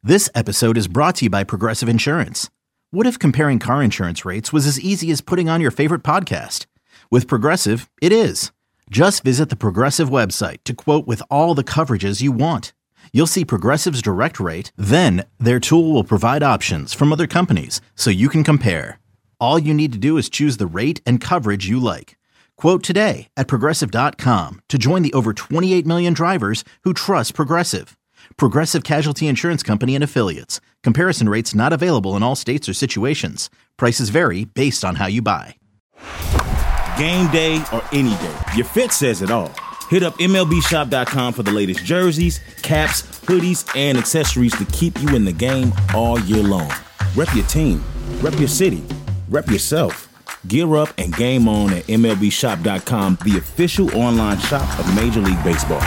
This episode is brought to you by Progressive Insurance. What if comparing car insurance rates was as easy as putting on your favorite podcast? With Progressive, it is. Just visit the Progressive website to quote with all the coverages you want. You'll see Progressive's direct rate, then their tool will provide options from other companies so you can compare. All you need to do is choose the rate and coverage you like. Quote today at Progressive.com to join the over 28 million drivers who trust Progressive. Progressive Casualty Insurance Company and Affiliates. Comparison rates not available in all states or situations. Prices vary based on how you buy. Game day or any day, your fit says it all. Hit up MLBshop.com for the latest jerseys, caps, hoodies, and accessories to keep you in the game all year long. Rep your team, rep your city, rep yourself. Gear up and game on at MLBshop.com, the official online shop of Major League Baseball.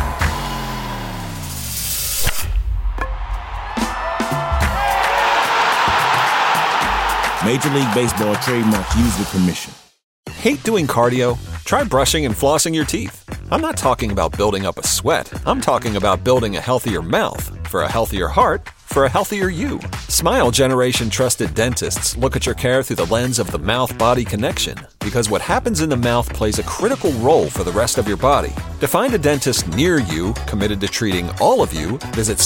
Major League Baseball trademark used with permission. Hate doing cardio? Try brushing and flossing your teeth. I'm not talking about building up a sweat. I'm talking about building a healthier mouth for a healthier heart for a healthier you. Smile Generation trusted dentists look at your care through the lens of the mouth-body connection, because what happens in the mouth plays a critical role for the rest of your body. To find a dentist near you committed to treating all of you, visit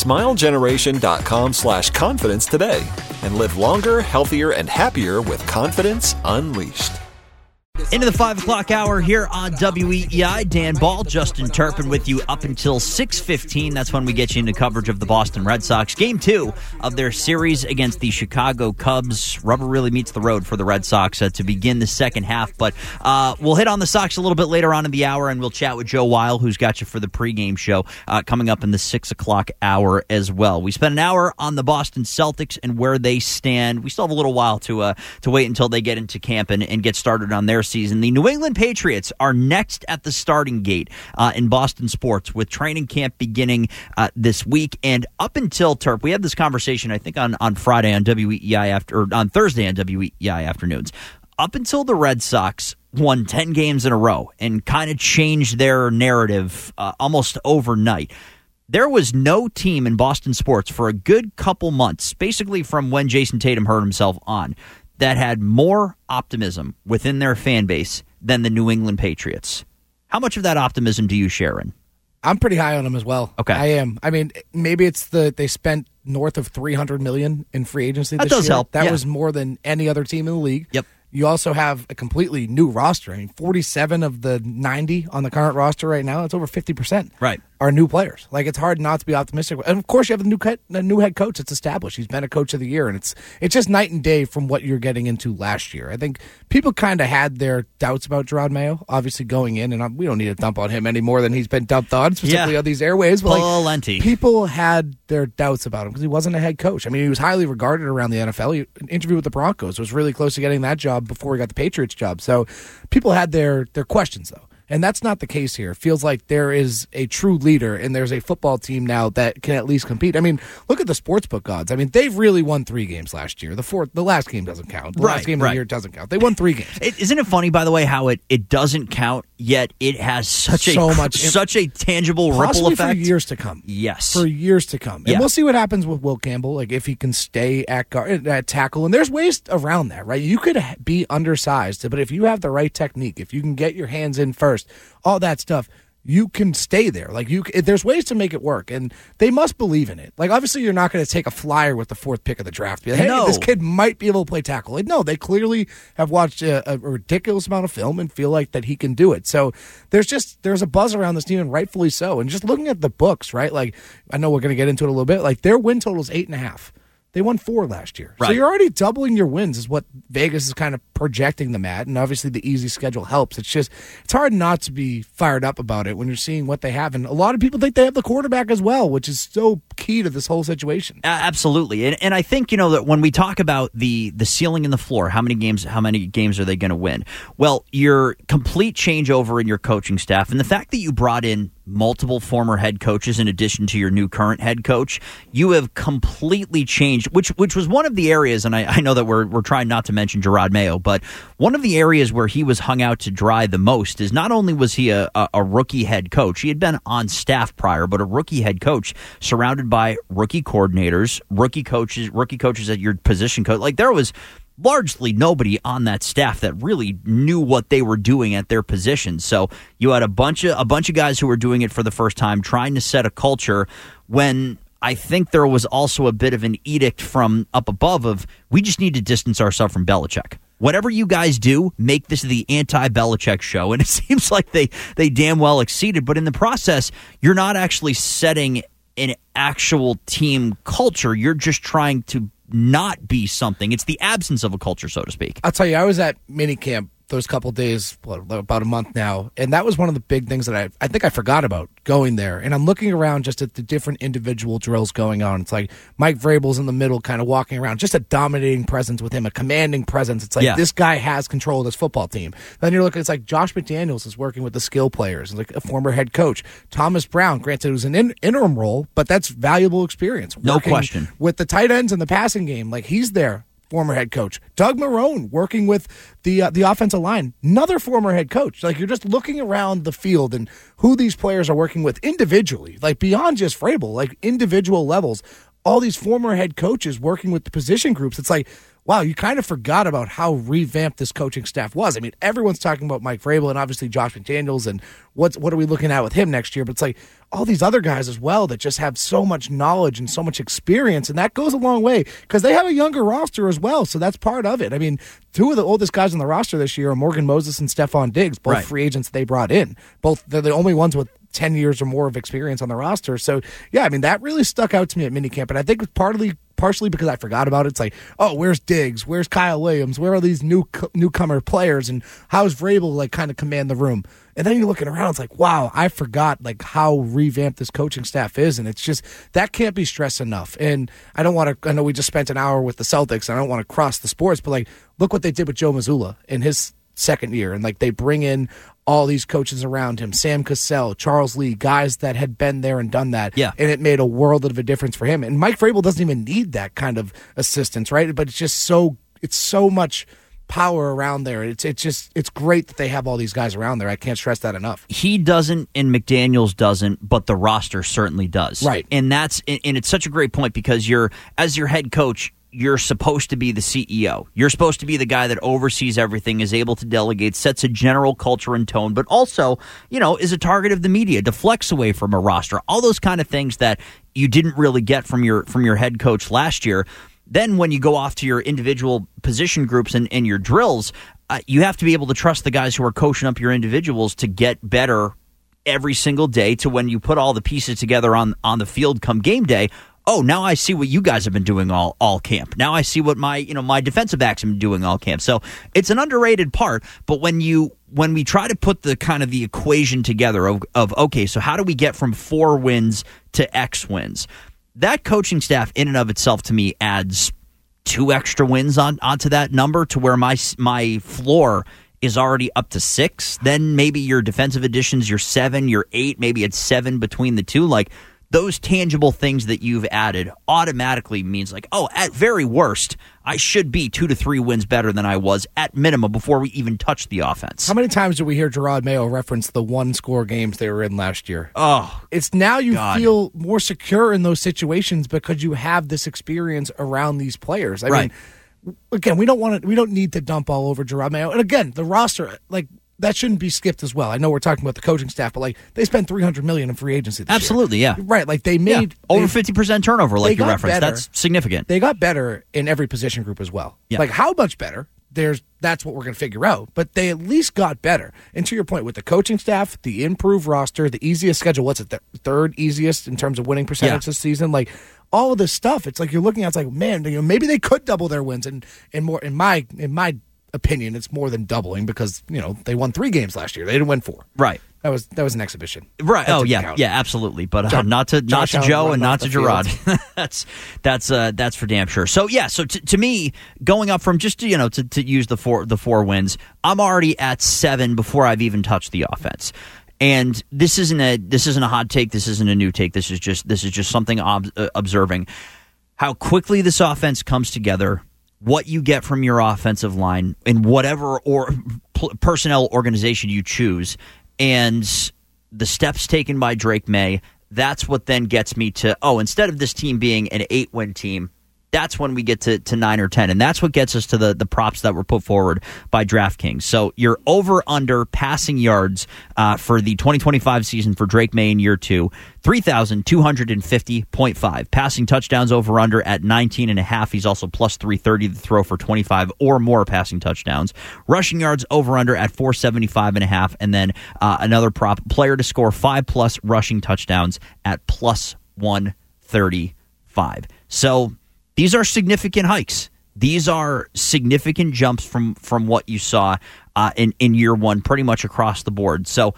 smilegeneration.com/confidence today and live longer, healthier, and happier with confidence unleashed. Into the 5 o'clock hour here on WEEI. Dan Ball, Justin Turpin with you up until 6:15. That's when we get you into coverage of the Boston Red Sox. Game 2 of their series against the Chicago Cubs. Rubber really meets the road for the Red Sox to begin the second half. But we'll hit on the Sox a little bit later on in the hour, and we'll chat with Joe Weil, who's got you for the pregame show coming up in the 6 o'clock hour as well. We spent an hour on the Boston Celtics and where they stand. We still have a little while to wait until they get into camp and get started on their season. The New England Patriots are next at the starting gate in Boston sports, with training camp beginning this week. And up until Terp, we had this conversation, I think, on Friday on WEEI on Thursday on WEEI afternoons. Up until the Red Sox won 10 games in a row and kind of changed their narrative almost overnight, there was no team in Boston sports for a good couple months, basically from when Jason Tatum hurt himself on, that had more optimism within their fan base than the New England Patriots. How much of that optimism do you share in? I'm pretty high on them as well. Okay. I am. I mean, maybe it's they spent north of $300 million in free agency this year. That does help. That was more than any other team in the league. Yep. You also have a completely new roster. I mean, 47 of the 90 on the current roster right now, that's over 50%. Right. Are new players. Like, it's hard not to be optimistic. And, of course, you have a new head coach that's established. He's been a coach of the year, and it's just night and day from what you're getting into last year. I think people kind of had their doubts about Gerard Mayo, obviously, going in, and we don't need to dump on him any more than he's been dumped on, specifically on these airways. But plenty. People had their doubts about him because he wasn't a head coach. I mean, he was highly regarded around the NFL. He interviewed with the Broncos, was really close to getting that job before he got the Patriots job. So people had their questions, though. And that's not the case here. It feels like there is a true leader, and there's a football team now that can at least compete. I mean, look at the sportsbook odds. I mean, they've really won 3 games last year. The last game doesn't count. The last game of the year doesn't count. They won 3 games. Isn't it funny, by the way, how it doesn't count, yet it has such a tangible ripple effect? For years to come. Yes. For years to come. And we'll see what happens with Will Campbell, like if he can stay at tackle. And there's ways around that, right? You could be undersized, but if you have the right technique, if you can get your hands in first, all that stuff, you can stay there. Like, there's ways to make it work, and they must believe in it. Like, obviously, you're not going to take a flyer with the 4th pick of the draft. Be like, hey, this kid might be able to play tackle. Like, no, they clearly have watched a ridiculous amount of film and feel like that he can do it. So there's a buzz around this team, and rightfully so. And just looking at the books, right? Like, I know we're going to get into it a little bit. Like, their win total is 8.5. They won 4 last year. Right. So you're already doubling your wins is what Vegas is kind of projecting them at. And obviously the easy schedule helps. It's hard not to be fired up about it when you're seeing what they have. And a lot of people think they have the quarterback as well, which is so key to this whole situation. Absolutely. And I think, that when we talk about the ceiling and the floor, how many games are they going to win? Well, your complete changeover in your coaching staff and the fact that you brought in multiple former head coaches in addition to your new current head coach, you have completely changed, which was one of the areas, and I know that we're trying not to mention Gerard Mayo, but one of the areas where he was hung out to dry the most is not only was he a rookie head coach, he had been on staff prior, but a rookie head coach surrounded by rookie coordinators, rookie coaches at your position coach. Like, there was largely nobody on that staff that really knew what they were doing at their position. So you had a bunch of guys who were doing it for the first time, trying to set a culture, when I think there was also a bit of an edict from up above of, we just need to distance ourselves from Belichick. Whatever you guys do, make this the anti-Belichick show. And it seems like they damn well exceeded. But in the process, you're not actually setting an actual team culture. You're just trying to not be something. It's the absence of a culture, so to speak. I'll tell you, I was at minicamp those couple days, about a month now, and that was one of the big things that I think I forgot about going there. And I'm looking around just at the different individual drills going on. It's like Mike Vrabel's in the middle, kind of walking around, just a dominating presence with him, a commanding presence. It's like This guy has control of this football team. Then you're looking, it's like Josh McDaniels is working with the skill players, like a former head coach. Thomas Brown, granted it was an interim role, but that's valuable experience. No question. With the tight ends and the passing game, like he's there. Former head coach Doug Marrone working with the offensive line, another former head coach. Like, you're just looking around the field and who these players are working with individually, like beyond just Vrabel, like individual levels. All these former head coaches working with the position groups. It's like, wow, you kind of forgot about how revamped this coaching staff was. I mean, everyone's talking about Mike Vrabel and obviously Josh McDaniels and what are we looking at with him next year? But it's like all these other guys as well that just have so much knowledge and so much experience, and that goes a long way because they have a younger roster as well, so that's part of it. I mean, two of the oldest guys on the roster this year are Morgan Moses and Stephon Diggs, both free agents they brought in. They're the only ones with 10 years or more of experience on the roster. So, yeah, I mean, that really stuck out to me at minicamp, and I think it was partially because I forgot about it. It's like, oh, where's Diggs? Where's Kyle Williams? Where are these newcomer players? And how's Vrabel like kind of command the room? And then you're looking around, it's like, wow, I forgot like how revamped this coaching staff is, and it's just that can't be stressed enough. And I don't want to. I know we just spent an hour with the Celtics, and I don't want to cross the sports, but like, look what they did with Joe Mazzulla in his second year, and like they bring in all these coaches around him, Sam Cassell, Charles Lee, guys that had been there and done that, and it made a world of a difference for him. And Mike Vrabel doesn't even need that kind of assistance, right? But it's just so much power around there. It's great that they have all these guys around there. I can't stress that enough. He doesn't, and McDaniels doesn't, but the roster certainly does. Right. And it's such a great point because as your head coach, you're supposed to be the CEO. You're supposed to be the guy that oversees everything, is able to delegate, sets a general culture and tone, but also, is a target of the media, deflects away from a roster. All those kind of things that you didn't really get from your head coach last year. Then when you go off to your individual position groups and your drills, you have to be able to trust the guys who are coaching up your individuals to get better every single day, to when you put all the pieces together on the field come game day. Oh, now I see what you guys have been doing all camp. Now I see what my defensive backs have been doing all camp. So it's an underrated part. But when we try to put the kind of the equation together of okay, so how do we get from 4 wins to X wins? That coaching staff in and of itself to me adds 2 extra wins onto that number, to where my floor is already up to 6. Then maybe your defensive additions, you're 7, you're 8, maybe it's 7 between the two. Like, those tangible things that you've added automatically means like, oh, at very worst, I should be 2 to 3 wins better than I was at minimum before we even touch the offense. How many times do we hear Gerard Mayo reference the 1-score games they were in last year? Oh, it's now you feel more secure in those situations because you have this experience around these players. I mean, again, we don't need to dump all over Gerard Mayo. And again, the roster, like, that shouldn't be skipped as well. I know we're talking about the coaching staff, but like, they spent $300 million in free agency this Absolutely, year. Yeah. Right, like they made over 50% turnover, like you referenced. That's significant. They got better in every position group as well. Yeah. Like, how much better? That's what we're going to figure out. But they at least got better. And to your point, with the coaching staff, the improved roster, the easiest schedule, what's it, the third easiest in terms of winning percentage this season? Like, all of this stuff, it's like you're looking at, it's like, man, maybe they could double their wins, and more in my opinion, it's more than doubling because they won 3 games last year. They didn't win 4. Right. That was an exhibition. Right. Yeah, absolutely. But not to Joe and not to Gerard. that's for damn sure. So yeah. So to me, going up from just to use the four wins, I'm already at 7 before I've even touched the offense. And this isn't a hot take. This isn't a new take. This is just something observing how quickly this offense comes together, what you get from your offensive line in whatever personnel organization you choose, and the steps taken by Drake May. That's what then gets me to, instead of this team being an 8-win team, that's when we get to 9 or 10. And that's what gets us to the props that were put forward by DraftKings. So your over-under passing yards for the 2025 season for Drake May in year 2, 3,250.5. Passing touchdowns over-under at 19.5. He's also plus 330 to throw for 25 or more passing touchdowns. Rushing yards over-under at 475.5. And then another prop, player to score 5+ rushing touchdowns at plus 135. So these are significant hikes. These are significant jumps from what you saw in year 1 pretty much across the board. So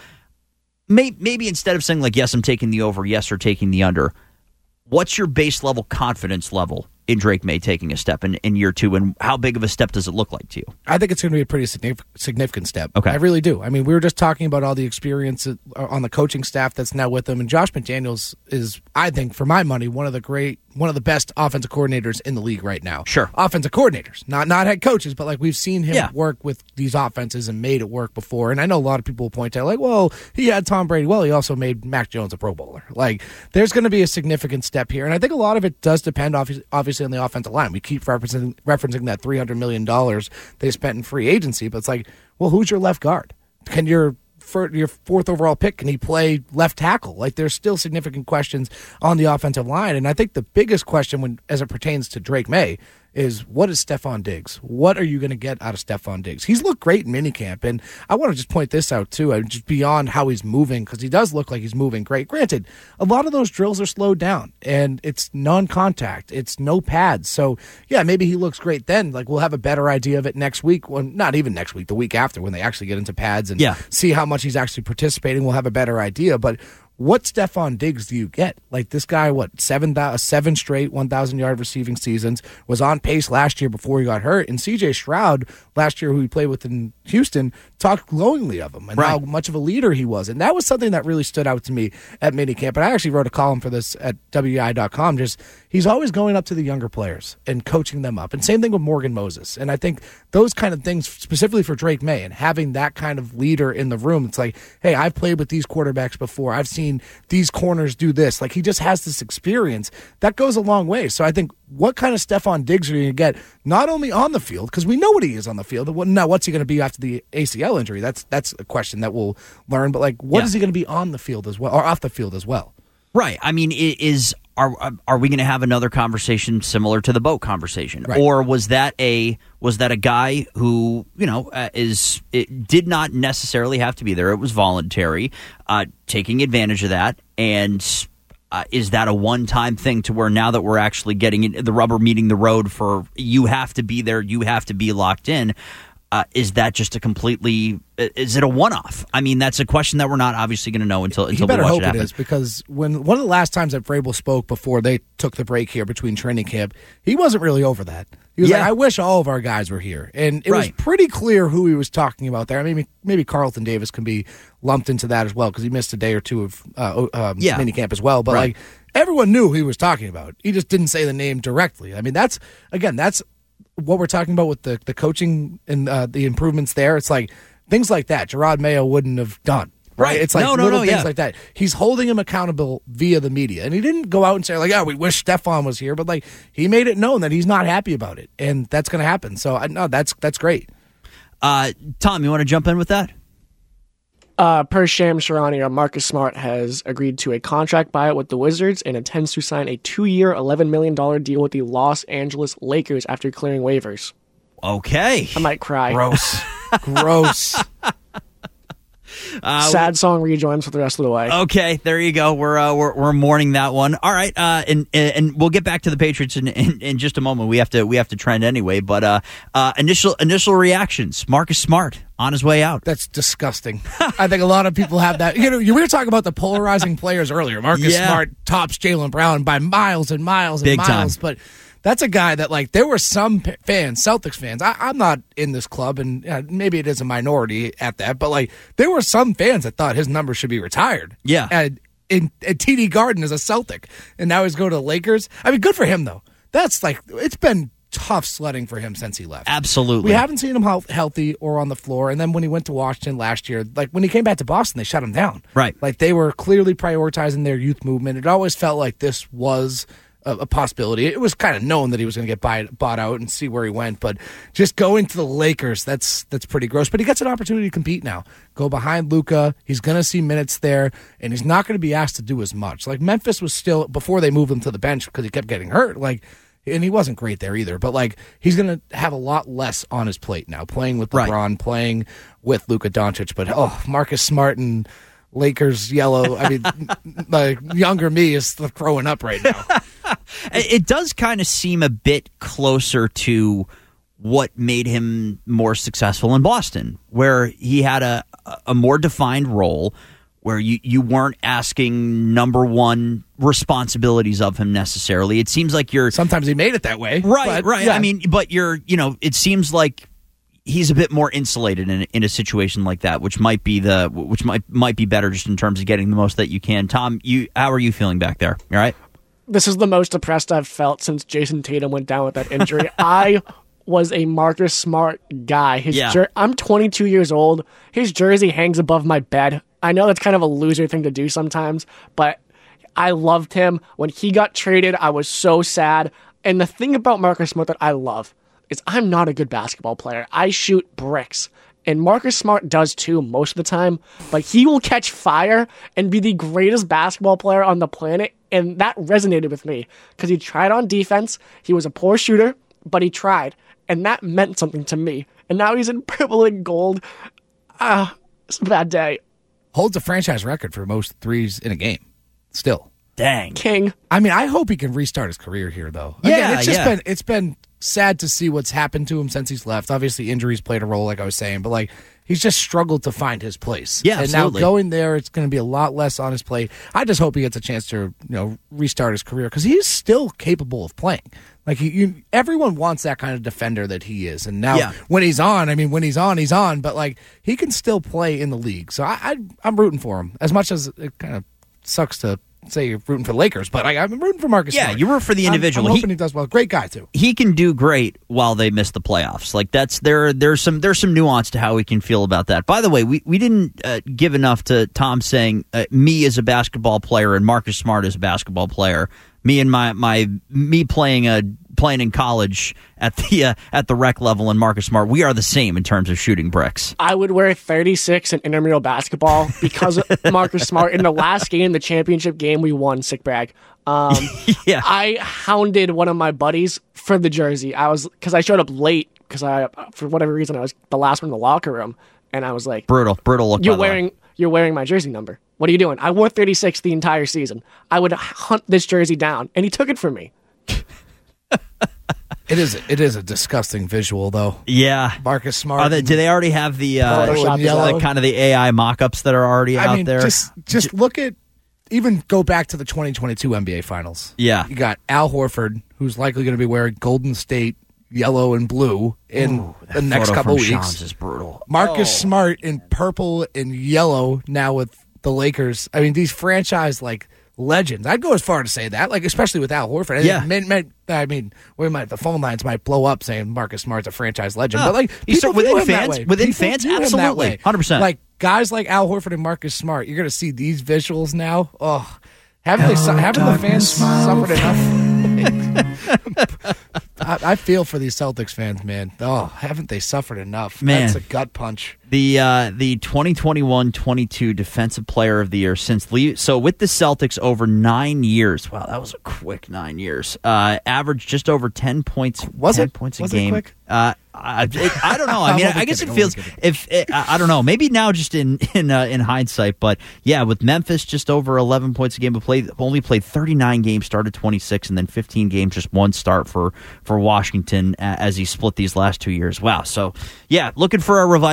maybe instead of saying, like, yes, I'm taking the over, yes, or taking the under, what's your base level confidence level in Drake May taking a step in year 2, and how big of a step does it look like to you? I think it's going to be a pretty significant step. Okay. I really do. I mean, we were just talking about all the experience on the coaching staff that's now with him, and Josh McDaniels is, I think, for my money, one of the best offensive coordinators in the league right now. Sure. Offensive coordinators, not head coaches, but like we've seen him work with these offenses and made it work before. And I know a lot of people will point out, like, well, he had Tom Brady. Well, he also made Mac Jones a Pro Bowler. Like, there's going to be a significant step here. And I think a lot of it does depend, obviously, on the offensive line. We keep referencing that $300 million they spent in free agency, but it's like, well, who's your left guard? Can your 4th overall pick, can he play left tackle? Like, there's still significant questions on the offensive line. And I think the biggest question as it pertains to Drake May is, what is Stephon Diggs? What are you going to get out of Stephon Diggs? He's looked great in minicamp, and I want to just point this out too, just beyond how he's moving, because he does look like he's moving great. Granted, a lot of those drills are slowed down, and it's non-contact. It's no pads. So, yeah, maybe he looks great then. Like, we'll have a better idea of it next week. Well, not even next week, the week after, when they actually get into pads and see how much he's actually participating. We'll have a better idea, but what Stephon Diggs do you get? Like, this guy, 7 straight 1,000-yard receiving seasons, was on pace last year before he got hurt. And C.J. Stroud, last year, who he played with in Houston, talked glowingly of him and how much of a leader he was. And that was something that really stood out to me at minicamp. And I actually wrote a column for this at WEEI.com. He's always going up to the younger players and coaching them up. And same thing with Morgan Moses. And I think those kind of things, specifically for Drake May, and having that kind of leader in the room, it's like, hey, I've played with these quarterbacks before. I've seen these corners do this. Like, he just has this experience. That goes a long way. So I think, what kind of Stephon Diggs are you going to get, not only on the field, because we know what he is on the field. Now, what's he going to be after the ACL injury? That's a question that we'll learn. But, like, what is he going to be on the field as well, or off the field as well? Right. I mean, are we going to have another conversation similar to the boat conversation, or was that a guy who did not necessarily have to be there? It was voluntary, taking advantage of that, and is that a one-time thing to where now that we're actually getting the rubber meeting the road for you have to be there, you have to be locked in? Is that just is it a one-off? I mean, that's a question that we're not obviously going to know until we watch it happen. You better hope it is, because one of the last times that Vrabel spoke before they took the break here between training camp, he wasn't really over that. He was like, I wish all of our guys were here. And it was pretty clear who he was talking about there. I mean, maybe Carlton Davis can be lumped into that as well, because he missed a day or two of minicamp as well. But like, everyone knew who he was talking about. He just didn't say the name directly. I mean, that's what we're talking about with the coaching and the improvements there. It's like things like that Gerard Mayo wouldn't have done. Right? It's like things like that. He's holding him accountable via the media. And he didn't go out and say, like, we wish Stephon was here. But, like, he made it known that he's not happy about it. And that's going to happen. So, no, that's great. Tom, you want to jump in with that? Per Shams Charania, Marcus Smart has agreed to a contract buyout with the Wizards and intends to sign a 2-year, $11 million deal with the Los Angeles Lakers after clearing waivers. Okay. I might cry. Gross. Sad song rejoins for the rest of the way. Okay, there you go. We're mourning that one. All right, and we'll get back to the Patriots in just a moment. We have to trend anyway. But initial reactions. Marcus Smart on his way out. That's disgusting. I think a lot of people have that. We were talking about the polarizing players earlier. Marcus Smart tops Jaylen Brown by miles and miles and Big miles. Time. But that's a guy that, like, there were some fans, Celtics fans. I'm not in this club, and maybe it is a minority at that, but, like, there were some fans that thought his number should be retired. Yeah. And in TD Garden as a Celtic, and now he's going to the Lakers. I mean, good for him, though. That's, like, it's been tough sledding for him since he left. Absolutely. We haven't seen him healthy or on the floor, and then when he went to Washington last year, like, when he came back to Boston, they shut him down. Right. Like, they were clearly prioritizing their youth movement. It always felt like this was a possibility. It was kind of known that he was going to get bought out and see where he went, but just going to the Lakers, that's pretty gross. But he gets an opportunity to compete now. Go behind Luka. He's going to see minutes there, and he's not going to be asked to do as much. Like, Memphis was still, before they moved him to the bench because he kept getting hurt, like, and he wasn't great there either, but, like, he's going to have a lot less on his plate now, playing with LeBron, playing with Luka Doncic. But, Marcus Smart and Lakers yellow. I mean, like, younger me is throwing up right now. It does kind of seem a bit closer to what made him more successful in Boston, where he had a more defined role, where you weren't asking number one responsibilities of him necessarily. It seems like you're... Sometimes he made it that way. Right. Yeah. I mean, but it seems like he's a bit more insulated in a situation like that, which might be might be better just in terms of getting the most that you can. Tom, how are you feeling back there? All right? This is the most depressed I've felt since Jason Tatum went down with that injury. I was a Marcus Smart guy. I'm 22 years old. His jersey hangs above my bed. I know that's kind of a loser thing to do sometimes, but I loved him. When he got traded, I was so sad. And the thing about Marcus Smart that I love is I'm not a good basketball player. I shoot bricks. And Marcus Smart does too most of the time, but he will catch fire and be the greatest basketball player on the planet, and that resonated with me because he tried on defense. He was a poor shooter, but he tried, and that meant something to me. And now he's in purple and gold. It's a bad day. Holds a franchise record for most threes in a game, still. Dang. King. I mean, I hope he can restart his career here, though. Yeah, Again, it's been sad to see what's happened to him since he's left. Obviously, injuries played a role, like I was saying, but, like, he's just struggled to find his place. Yeah, and absolutely. now going there, it's going to be a lot less on his plate. I just hope he gets a chance to, restart his career because he's still capable of playing. Like, everyone wants that kind of defender that he is. And now when he's on, he's on. But, like, he can still play in the league. So I'm rooting for him. As much as it kind of sucks to say you're rooting for the Lakers, but I'm rooting for Marcus Smart. Yeah, you root for the individual. I'm hoping he does well. Great guy, too. He can do great while they miss the playoffs. Like, there's some nuance to how we can feel about that. By the way, we didn't give enough to Tom saying me as a basketball player and Marcus Smart as a basketball player. Me and me playing in college at the rec level and Marcus Smart, we are the same in terms of shooting bricks. I would wear 36 in intramural basketball because of Marcus Smart. In the last game, the championship game, we won. Sick brag. Yeah. I hounded one of my buddies for the jersey. Because I showed up late because for whatever reason I was the last one in the locker room, and I was like, brutal look. You're wearing my jersey number. What are you doing? I wore 36 the entire season. I would hunt this jersey down, and he took it from me. It is a disgusting visual, though. Yeah, Marcus Smart. Do they already have the kind of the AI mock-ups that are already out there? Just look at, even go back to the 2022 NBA Finals. Yeah, you got Al Horford, who's likely going to be wearing Golden State yellow and blue in the next couple weeks. Shams is brutal. Marcus Smart in purple and yellow now with the Lakers. I mean, these franchise legends. I'd go as far to say that, especially with Al Horford. The phone lines might blow up saying Marcus Smart's a franchise legend, but within fans, absolutely, 100%. Guys like Al Horford and Marcus Smart, you're going to see these visuals now. Oh, haven't the fans suffered enough? I feel for these Celtics fans, man. Oh, haven't they suffered enough? Man. That's a gut punch. The 2021-22 Defensive Player of the Year so with the Celtics over 9 years. Wow, that was a quick 9 years. Averaged just over 10 points. Was 10 it? points was a game. It quick? I don't know. I mean, I guess it feels I don't know. Maybe now just in hindsight, but yeah, with Memphis just over 11 points a game, but only played 39 games, started 26, and then 15 games, just one start for Washington as he split these last 2 years. Wow. So yeah, looking for a revitalization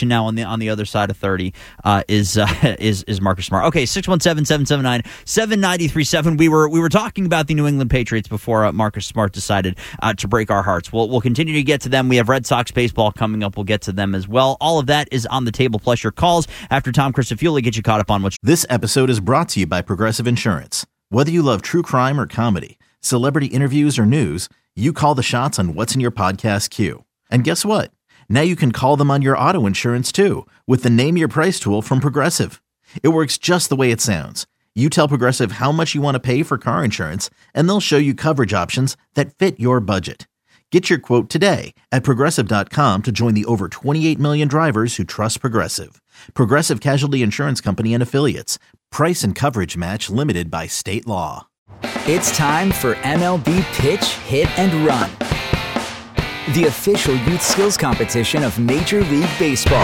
situation now on the other side of 30 is Marcus Smart. Okay, 617-779-7937. We were talking about the New England Patriots before Marcus Smart decided to break our hearts. We'll continue to get to them. We have Red Sox baseball coming up. We'll get to them as well. All of that is on the table, plus your calls after Tom Christofiuli gets you caught up on what's... This episode is brought to you by Progressive Insurance. Whether you love true crime or comedy, celebrity interviews or news, you call the shots on what's in your podcast queue. And guess what? Now you can call them on your auto insurance too with the Name Your Price tool from Progressive. It works just the way it sounds. You tell Progressive how much you want to pay for car insurance, and they'll show you coverage options that fit your budget. Get your quote today at Progressive.com to join the over 28 million drivers who trust Progressive. Progressive Casualty Insurance Company and Affiliates. Price and coverage match limited by state law. It's time for MLB Pitch, Hit, and Run, the official youth skills competition of Major League Baseball.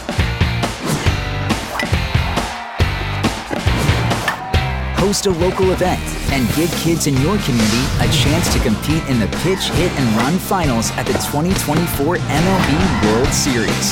Host a local event and give kids in your community a chance to compete in the Pitch, Hit, and Run finals at the 2024 MLB World Series.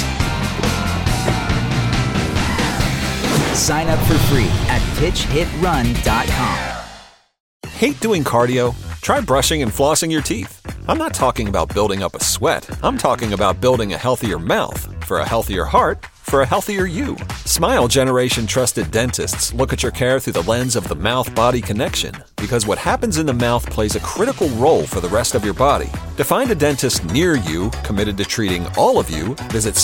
Sign up for free at pitchhitrun.com. Hate doing cardio? Try brushing and flossing your teeth. I'm not talking about building up a sweat. I'm talking about building a healthier mouth. For a healthier heart, for a healthier you. Smile Generation trusted dentists look at your care through the lens of the mouth-body connection, because what happens in the mouth plays a critical role for the rest of your body. To find a dentist near you committed to treating all of you, visit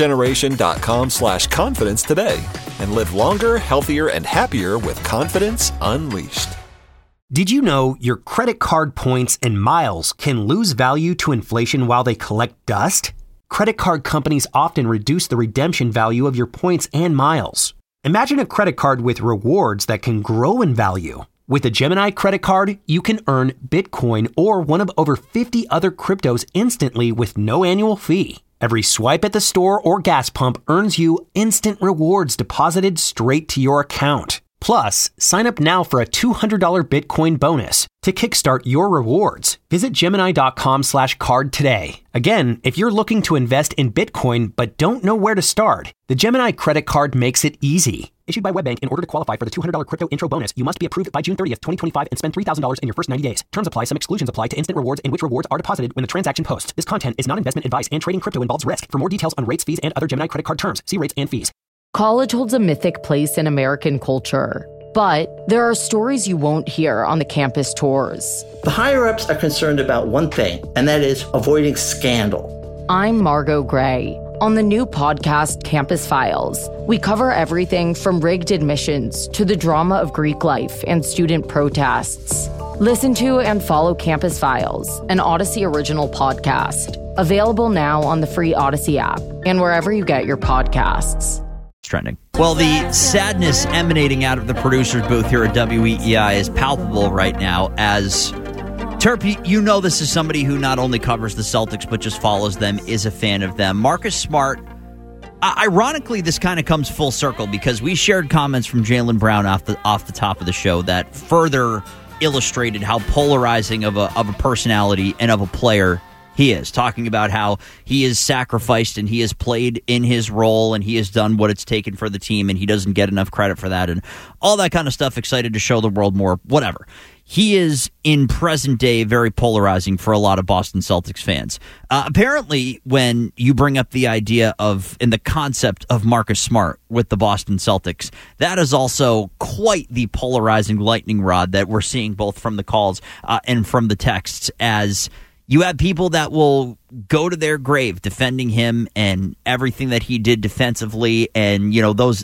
smilegeneration.com/confidence today and live longer, healthier, and happier with confidence unleashed. Did you know your credit card points and miles can lose value to inflation while they collect dust? Credit card companies often reduce the redemption value of your points and miles. Imagine a credit card with rewards that can grow in value. With a Gemini credit card, you can earn Bitcoin or one of over 50 other cryptos instantly with no annual fee. Every swipe at the store or gas pump earns you instant rewards deposited straight to your account. Plus, sign up now for a $200 Bitcoin bonus to kickstart your rewards. Visit Gemini.com/card today. Again, if you're looking to invest in Bitcoin but don't know where to start, the Gemini credit card makes it easy. Issued by WebBank, in order to qualify for the $200 crypto intro bonus, you must be approved by June 30th, 2025 and spend $3,000 in your first 90 days. Terms apply. Some exclusions apply to instant rewards in which rewards are deposited when the transaction posts. This content is not investment advice, and trading crypto involves risk. For more details on rates, fees, and other Gemini credit card terms, see rates and fees. College holds a mythic place in American culture, but there are stories you won't hear on the campus tours. The higher-ups are concerned about one thing, and that is avoiding scandal. I'm Margot Gray. On the new podcast, Campus Files, we cover everything from rigged admissions to the drama of Greek life and student protests. Listen to and follow Campus Files, an Odyssey original podcast. Available now on the free Odyssey app and wherever you get your podcasts. Trending. Well, the sadness emanating out of the producer's booth here at WEEI is palpable right now as Terp, you know this is somebody who not only covers the Celtics but just follows them, is a fan of them. Marcus Smart, ironically, this kind of comes full circle because we shared comments from Jaylen Brown off the top of the show that further illustrated how polarizing of a personality and of a player he is, talking about how he is sacrificed and he has played in his role and he has done what it's taken for the team and he doesn't get enough credit for that and all that kind of stuff, excited to show the world more, whatever. He is, in present day, very polarizing for a lot of Boston Celtics fans. Apparently, when you bring up the idea of, and the concept of Marcus Smart with the Boston Celtics, that is also quite the polarizing lightning rod that we're seeing both from the calls and from the texts, as you have people that will go to their grave defending him and everything that he did defensively, and you know those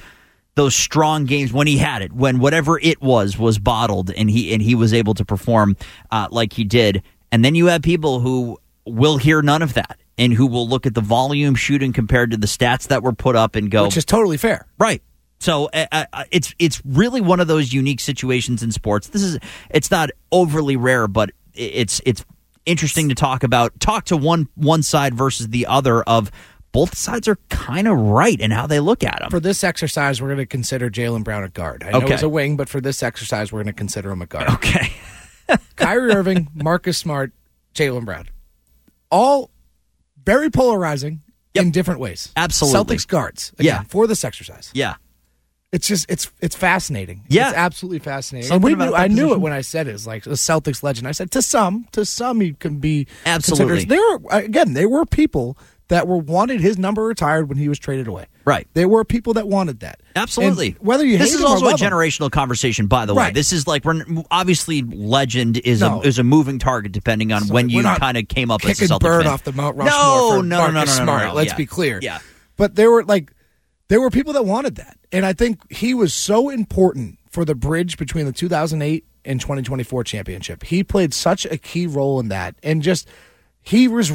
strong games when he had it, when whatever it was bottled, and he was able to perform like he did. And then you have people who will hear none of that and who will look at the volume shooting compared to the stats that were put up and go, which is totally fair, right? So it's really one of those unique situations in sports. It's not overly rare, but it's interesting to talk to one side versus the other of both sides are kind of right in how they look at him. For this exercise, we're going to consider Jaylen Brown a guard. I know he's a wing, but for this exercise, we're going to consider him a guard. Okay. Kyrie Irving, Marcus Smart, Jaylen Brown. All very polarizing in different ways. Absolutely. Celtics guards, again, for this exercise. Yeah. It's just it's fascinating. Yeah. It's absolutely fascinating. Something And about I that knew it position. when I said it. It's like a Celtics legend. I said to some he can be Absolutely. considered. There were people that wanted his number retired when he was traded away. Right. There were people that wanted that. Absolutely. And whether you this hate is him or also a love him. generational conversation, by the way. Right. This is like obviously legend is a moving target depending on when you kind of came up as a kicking Celtics Bird fan. off the Mount Rushmore for Marcus Smart. No. Let's Yeah. be clear. Yeah. But there were people that wanted that, and I think he was so important for the bridge between the 2008 and 2024 championship. He played such a key role in that, and he was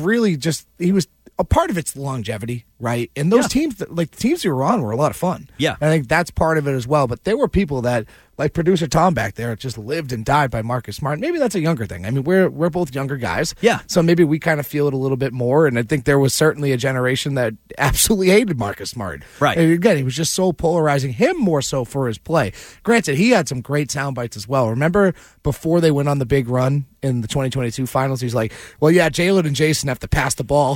a part of its longevity, right? And those teams, the teams you were on, were a lot of fun. Yeah. And I think that's part of it as well. But there were people that, like producer Tom back there, just lived and died by Marcus Smart. Maybe that's a younger thing. I mean, we're both younger guys. Yeah. So maybe we kind of feel it a little bit more. And I think there was certainly a generation that absolutely hated Marcus Smart. Right. And again, he was just so polarizing, him more so for his play. Granted, he had some great sound bites as well. Remember before they went on the big run in the 2022 finals, he's like, well, yeah, Jalen and Jason have to pass the ball.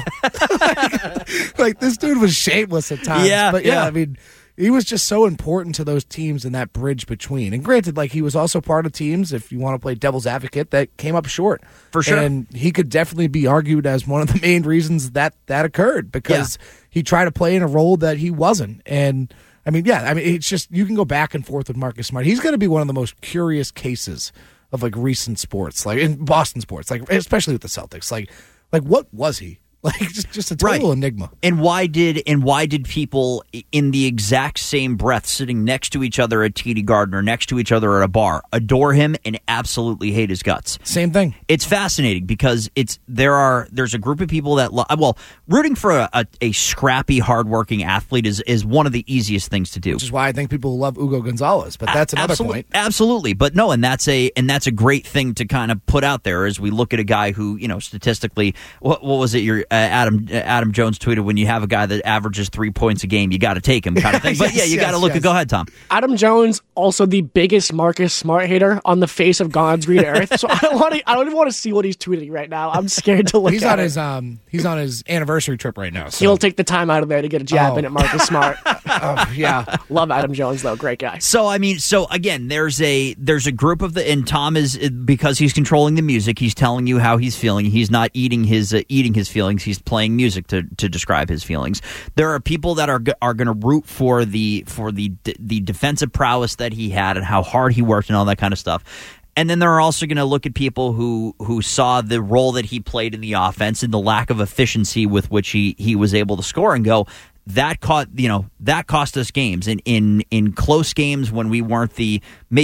like this dude was shameless at times. Yeah, But yeah. I mean, he was just so important to those teams and that bridge between. And granted, like he was also part of teams, if you want to play devil's advocate, that came up short. For sure. And he could definitely be argued as one of the main reasons that occurred because he tried to play in a role that he wasn't. And I mean, it's just, you can go back and forth with Marcus Smart. He's going to be one of the most curious cases of like recent sports, like in Boston sports, like especially with the Celtics. Like what was he? Like just a total enigma. And why did people in the exact same breath sitting next to each other at TD Garden or next to each other at a bar adore him and absolutely hate his guts? Same thing. It's fascinating because there's a group of people that rooting for a scrappy, hardworking athlete is one of the easiest things to do. Which is why I think people love Hugo Gonzalez, but that's another point. Absolutely, but no, and that's a great thing to kind of put out there as we look at a guy who, statistically, what was it? Adam Jones tweeted, when you have a guy that averages 3 points a game, you got to take him, kind of thing. But you got to look at. Go ahead, Tom. Adam Jones, also the biggest Marcus Smart hater on the face of God's green earth. So I don't even want to see what he's tweeting right now. I'm scared to look. He's at on it. He's on his anniversary trip right now. So. He'll take the time out of there to get a jab in at Marcus Smart. Yeah, love Adam Jones though, great guy. So again, there's a group of and Tom is, because he's controlling the music, he's telling you how he's feeling. He's not eating his feelings. He's playing music to describe his feelings. There are people that are going to root for the defensive prowess that he had and how hard he worked and all that kind of stuff. And then they're also going to look at people who saw the role that he played in the offense and the lack of efficiency with which he was able to score and go, that cost us games in close games when we weren't the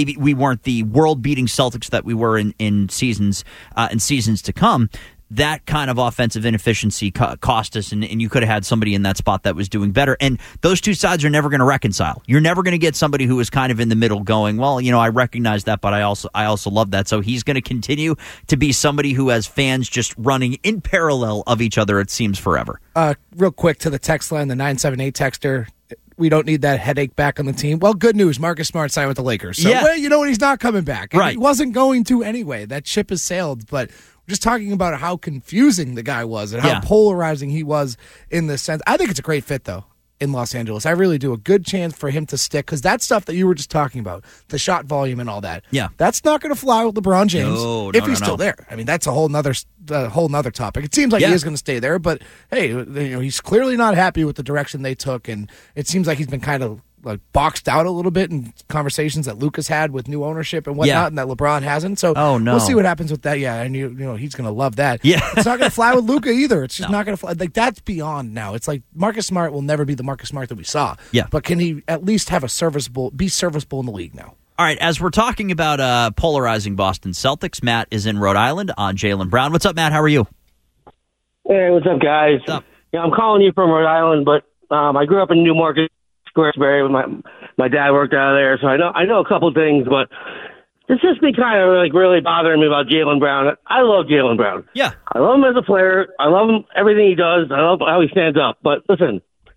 world beating Celtics that we were in seasons to come. That kind of offensive inefficiency cost us, and you could have had somebody in that spot that was doing better. And those two sides are never going to reconcile. You're never going to get somebody who is kind of in the middle going, well, I recognize that, but I also love that. So he's going to continue to be somebody who has fans just running in parallel of each other, it seems, forever. Real quick to the text line, the 978 texter. We don't need that headache back on the team. Well, good news. Marcus Smart signed with the Lakers. So, you know what? He's not coming back. And right. He wasn't going to anyway. That ship has sailed. But we're just talking about how confusing the guy was and how polarizing he was in this sense. I think it's a great fit, though, in Los Angeles. I really do. A good chance for him to stick because that stuff that you were just talking about, the shot volume and all that, that's not going to fly with LeBron James if he's still there. I mean, that's a whole nother topic. It seems like he is going to stay there, but hey, he's clearly not happy with the direction they took, and it seems like he's been kind of like boxed out a little bit in conversations that Lucas had with new ownership and whatnot, and that LeBron hasn't. So we'll see what happens with that. Yeah, and he's going to love that. Yeah, it's not going to fly with Luka either. It's just not going to fly. Like that's beyond now. It's like Marcus Smart will never be the Marcus Smart that we saw. Yeah, but can he at least have be serviceable in the league now? All right, as we're talking about polarizing Boston Celtics, Matt is in Rhode Island on Jaylen Brown. What's up, Matt? How are you? Hey, what's up, guys? What's up? Yeah, I'm calling you from Rhode Island, but I grew up in Newmarket, Squaresbury. My dad worked out of there, so I know a couple things, but it's just been kind of like really bothering me about Jaylen Brown. I love Jaylen Brown. Yeah, I love him as a player. I love him everything he does. I love how he stands up. But listen,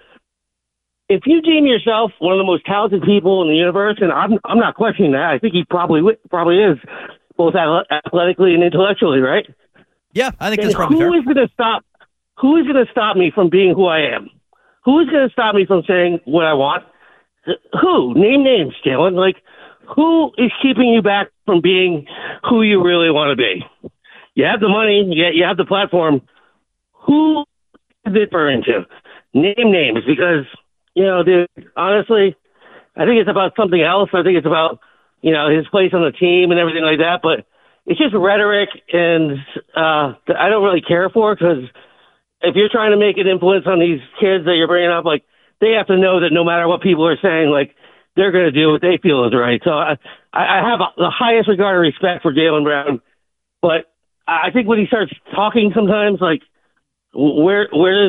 if you deem yourself one of the most talented people in the universe, and I'm not questioning that. I think he probably is, both athletically and intellectually, right? Yeah, I think that's probably fair. Who is going to stop me from being who I am? who's going to stop me from saying what I want? Who? Name names, Jalen. Like, who is keeping you back from being who you really want to be? You have the money, you have the platform. Who is it referring to? Name names, because, dude, honestly, I think it's about something else. I think it's about, his place on the team and everything like that. But it's just rhetoric, and I don't really care for, because if you're trying to make an influence on these kids that you're bringing up, like, they have to know that no matter what people are saying, like, they're going to do what they feel is right. So I have the highest regard and respect for Jaylen Brown, but I think when he starts talking sometimes, like, where's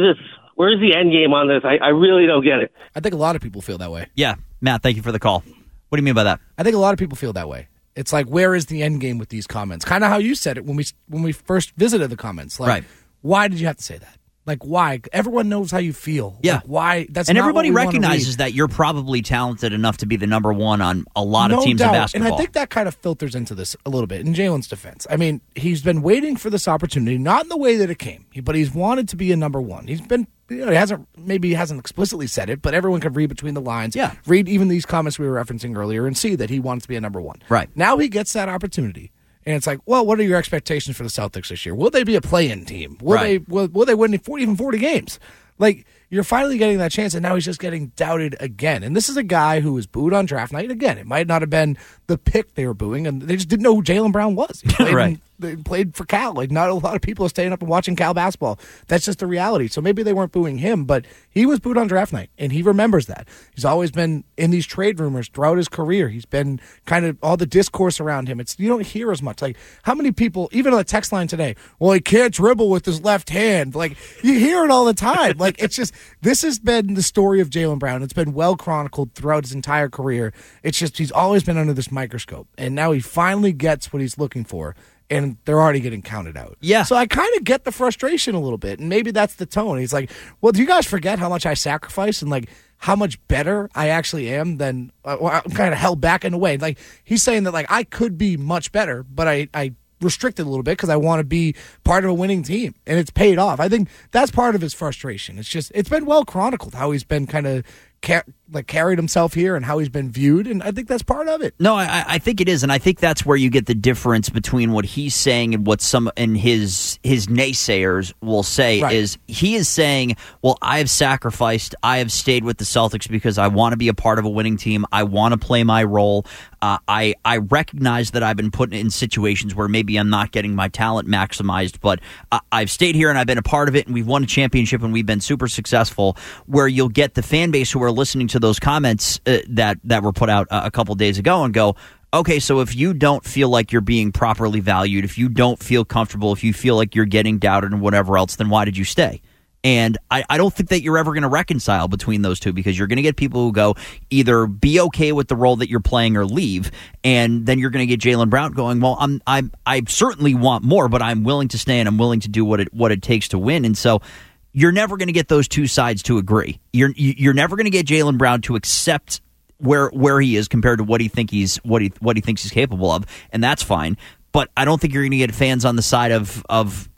the end game on this? I really don't get it. I think a lot of people feel that way. Yeah. Matt, thank you for the call. What do you mean by that? I think a lot of people feel that way. It's like, where is the end game with these comments? Kind of how you said it when we first visited the comments. Like, right. Why did you have to say that? Like, why? Everyone knows how you feel. Yeah. Like, why? That's and not everybody what we recognizes that you're probably talented enough to be the number one on a lot of teams in basketball. And I think that kind of filters into this a little bit in Jalen's defense. I mean, he's been waiting for this opportunity, not in the way that it came, but he's wanted to be a number one. He's been, he hasn't explicitly said it, but everyone could read between the lines. Yeah. Read even these comments we were referencing earlier and see that he wants to be a number one. Right. Now he gets that opportunity. And it's like, well, what are your expectations for the Celtics this year? Will they be a play-in team? Will they win even 40 games? Like, you're finally getting that chance, and now he's just getting doubted again. And this is a guy who was booed on draft night. Again, it might not have been the pick they were booing, and they just didn't know who Jaylen Brown was. He played they played for Cal. Like, not a lot of people are staying up and watching Cal basketball. That's just the reality. So maybe they weren't booing him, but he was booed on draft night, and he remembers that. He's always been in these trade rumors throughout his career. He's been kind of all the discourse around him. You don't hear as much. Like, how many people, even on the text line today, well, he can't dribble with his left hand. Like, you hear it all the time. Like, it's just, this has been the story of Jaylen Brown. It's been well chronicled throughout his entire career. It's just, he's always been under this microscope, and now he finally gets what he's looking for. And they're already getting counted out. Yeah. So I kind of get the frustration a little bit, and maybe that's the tone. He's like, well, do you guys forget how much I sacrifice and, like, how much better I actually am than I'm kind of held back in a way. Like, he's saying that, like, I could be much better, but I restricted a little bit because I want to be part of a winning team, and it's paid off. I think that's part of his frustration. It's just, it's been well chronicled how he's been kind of carried himself here and how he's been viewed, and I think that's part of it. No, I think it is, and I think that's where you get the difference between what he's saying and what some and his naysayers will say. Right. Is he is saying, well, I have sacrificed, I have stayed with the Celtics because I want to be a part of a winning team, I want to play my role. I recognize that I've been put in situations where maybe I'm not getting my talent maximized, but I've stayed here and I've been a part of it, and we've won a championship and we've been super successful. Where you'll get the fan base who are listening to those comments that were put out a couple days ago and go, okay, so if you don't feel like you're being properly valued, if you don't feel comfortable, if you feel like you're getting doubted and whatever else, then why did you stay? And I don't think that you're ever going to reconcile between those two, because you're going to get people who go either be okay with the role that you're playing or leave, and then you're going to get Jaylen Brown going, well, I certainly want more, but I'm willing to stay and I'm willing to do what it takes to win. And so you're never going to get those two sides to agree. You're never going to get Jaylen Brown to accept where he is compared to what he thinks he's capable of, and that's fine. But I don't think you're going to get fans on the side of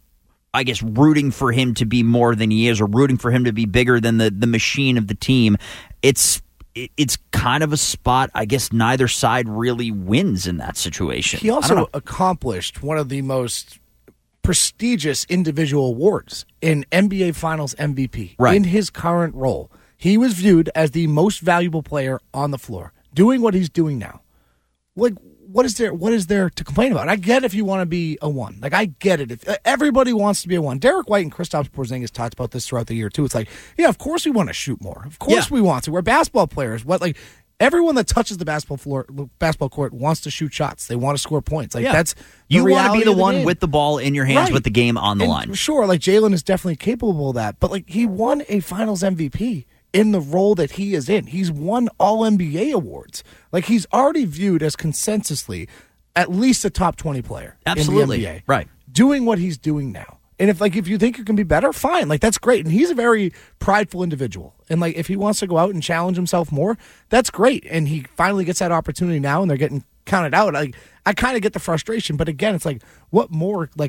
I guess rooting for him to be more than he is, or rooting for him to be bigger than the machine of the team. It's kind of a spot, I guess neither side really wins in that situation. He also accomplished one of the most prestigious individual awards in NBA Finals MVP in his current role. He was viewed as the most valuable player on the floor, doing what he's doing now. Like, what is there to complain about? I get if you want to be a one. Like, I get it. If everybody wants to be a one. Derek White and Kristaps Porzingis talked about this throughout the year, too. It's like, yeah, of course we want to shoot more. Of course we want to. We're basketball players. Everyone that touches the basketball court wants to shoot shots. They want to score points. Like, that's the you want to be the one game. With the ball in your hands, with the game on the line. Sure, like, Jaylen is definitely capable of that. But, like, he won a Finals MVP in the role that he is in. He's won All-NBA awards. Like, he's already viewed as consensusly at least a top 20 player in the NBA. Right. Doing what he's doing now. And if you think you can be better, fine. Like, that's great. And he's a very prideful individual. And, like, if he wants to go out and challenge himself more, that's great. And he finally gets that opportunity now, and they're getting counted out. Like, I kind of get the frustration. But, again, it's like, what more, like,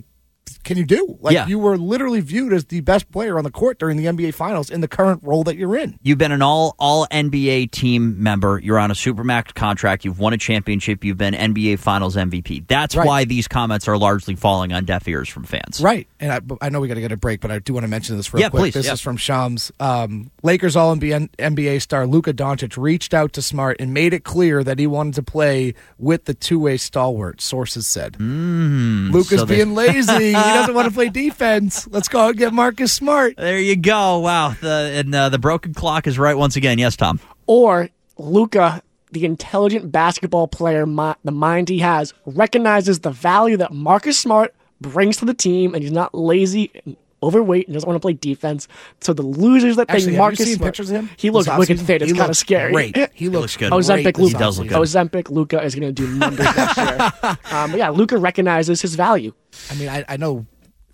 can you do? You were literally viewed as the best player on the court during the NBA Finals in the current role that you're in. You've been an all NBA team member. You're on a Supermax contract. You've won a championship. You've been NBA Finals MVP. That's why these comments are largely falling on deaf ears from fans. Right. And I know we got to get a break, but I do want to mention this real quick. Please. This is from Shams. Lakers All-NBA star Luka Doncic reached out to Smart and made it clear that he wanted to play with the two-way stalwart, sources said. Luka's being lazy. He doesn't want to play defense. Let's go and get Marcus Smart. There you go. Wow. The broken clock is right once again. Yes, Tom. Or Luka, the intelligent basketball player, the mind he has, recognizes the value that Marcus Smart brings to the team, and he's not lazy and overweight and doesn't want to play defense. So the losers that think Marcus have you seen Smart, pictures of him? He looks wicked fit. It's kind of scary. Great. He looks good. Ozempic Luka. He does look good. Ozempic Luka is going to do numbers next year. But yeah, Luka recognizes his value. I mean, I know,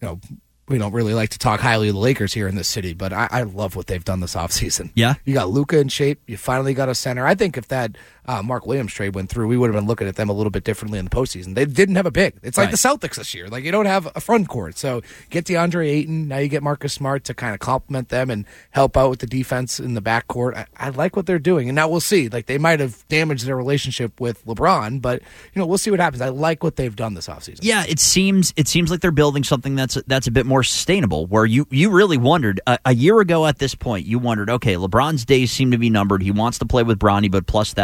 we don't really like to talk highly of the Lakers here in this city, but I love what they've done this offseason. Yeah. You got Luka in shape. You finally got a center. I think if that Mark Williams trade went through, we would have been looking at them a little bit differently in the postseason. They didn't have a big. It's like the Celtics this year. You don't have a front court. So get DeAndre Ayton. Now you get Marcus Smart to kind of complement them and help out with the defense in the backcourt. I like what they're doing. And now we'll see. They might have damaged their relationship with LeBron, but we'll see what happens. I like what they've done this offseason. Yeah, it seems like they're building something that's a bit more sustainable, where you really wondered a year ago at this point, you wondered, okay, LeBron's days seem to be numbered. He wants to play with Bronny, but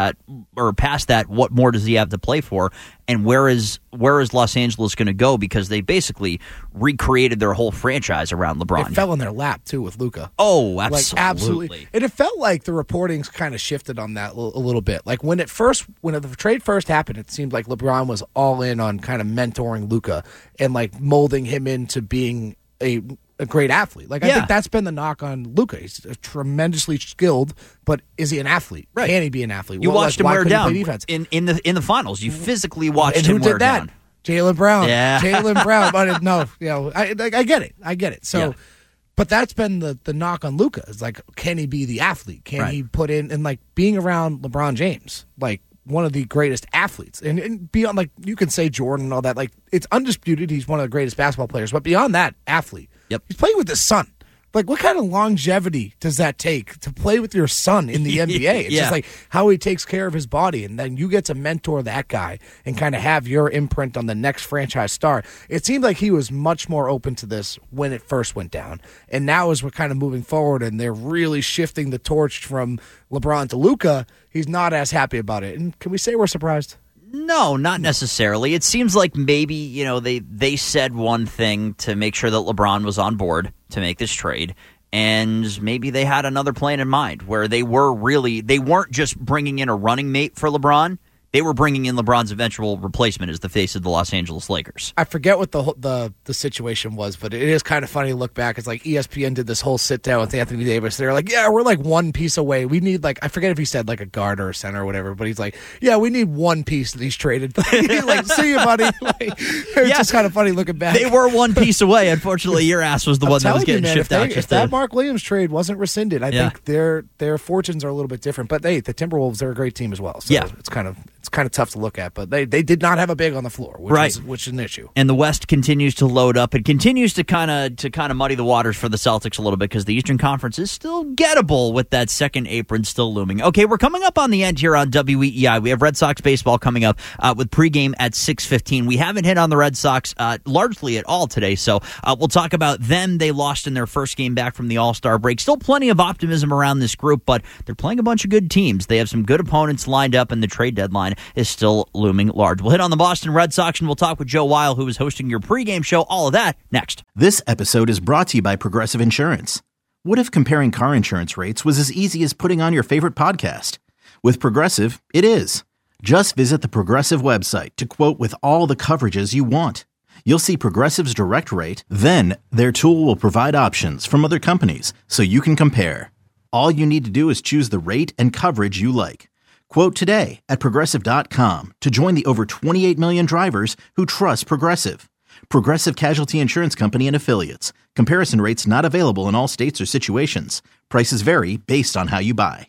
past that, what more does he have to play for? And where is Los Angeles going to go? Because they basically recreated their whole franchise around LeBron. It fell in their lap too with Luka. Oh, absolutely. And it felt like the reporting's kind of shifted on that a little bit. When the trade first happened, it seemed like LeBron was all in on kind of mentoring Luka and molding him into being a great athlete. I think that's been the knock on Luka. He's tremendously skilled, but is he an athlete? Right. Can he be an athlete? You watched him wear down in the finals. You physically watched him wear down. Jaylen Brown. Yeah. Jaylen Brown. But no, I get it. So, but that's been the knock on Luka. It's can he be the athlete? Can he put in and being around LeBron James, one of the greatest athletes, and beyond, you can say Jordan and all that. It's undisputed he's one of the greatest basketball players. But beyond that, athlete. Yep. He's playing with his son. What kind of longevity does that take to play with your son in the NBA? It's just how he takes care of his body, and then you get to mentor that guy and kind of have your imprint on the next franchise star. It seemed like he was much more open to this when it first went down. And now as we're kind of moving forward and they're really shifting the torch from LeBron to Luka, he's not as happy about it. And can we say we're surprised? No, not necessarily. It seems like maybe, they said one thing to make sure that LeBron was on board to make this trade, and maybe they had another plan in mind where they weren't just bringing in a running mate for LeBron. They were bringing in LeBron's eventual replacement as the face of the Los Angeles Lakers. I forget what the situation was, but it is kind of funny to look back. It's ESPN did this whole sit down with Anthony Davis. They're we're one piece away. We need I forget if he said a guard or a center or whatever, but he's we need one piece that he's traded. See you, buddy. It's just kind of funny looking back. They were one piece away. Unfortunately, your ass was the one that was getting shipped out. If that Mark Williams trade wasn't rescinded, I think their fortunes are a little bit different. But the Timberwolves are a great team as well. So it's kind of tough to look at, but they did not have a big on the floor, which is an issue. And the West continues to load up. It continues to kind of muddy the waters for the Celtics a little bit because the Eastern Conference is still gettable with that second apron still looming. Okay, we're coming up on the end here on WEEI. We have Red Sox baseball coming up with pregame at 6:15. We haven't hit on the Red Sox largely at all today, so we'll talk about them. They lost in their first game back from the All-Star break. Still plenty of optimism around this group, but they're playing a bunch of good teams. They have some good opponents lined up, and the trade deadline is still looming large. We'll hit on the Boston Red Sox, and we'll talk with Joe Weil, who is hosting your pregame show. All of that next. This episode is brought to you by Progressive Insurance. What if comparing car insurance rates was as easy as putting on your favorite podcast? With Progressive, it is. Just visit the Progressive website to quote with all the coverages you want. You'll see Progressive's direct rate, then their tool will provide options from other companies so you can compare. All you need to do is choose the rate and coverage you like. Quote today at Progressive.com to join the over 28 million drivers who trust Progressive. Progressive Casualty Insurance Company and Affiliates. Comparison rates not available in all states or situations. Prices vary based on how you buy.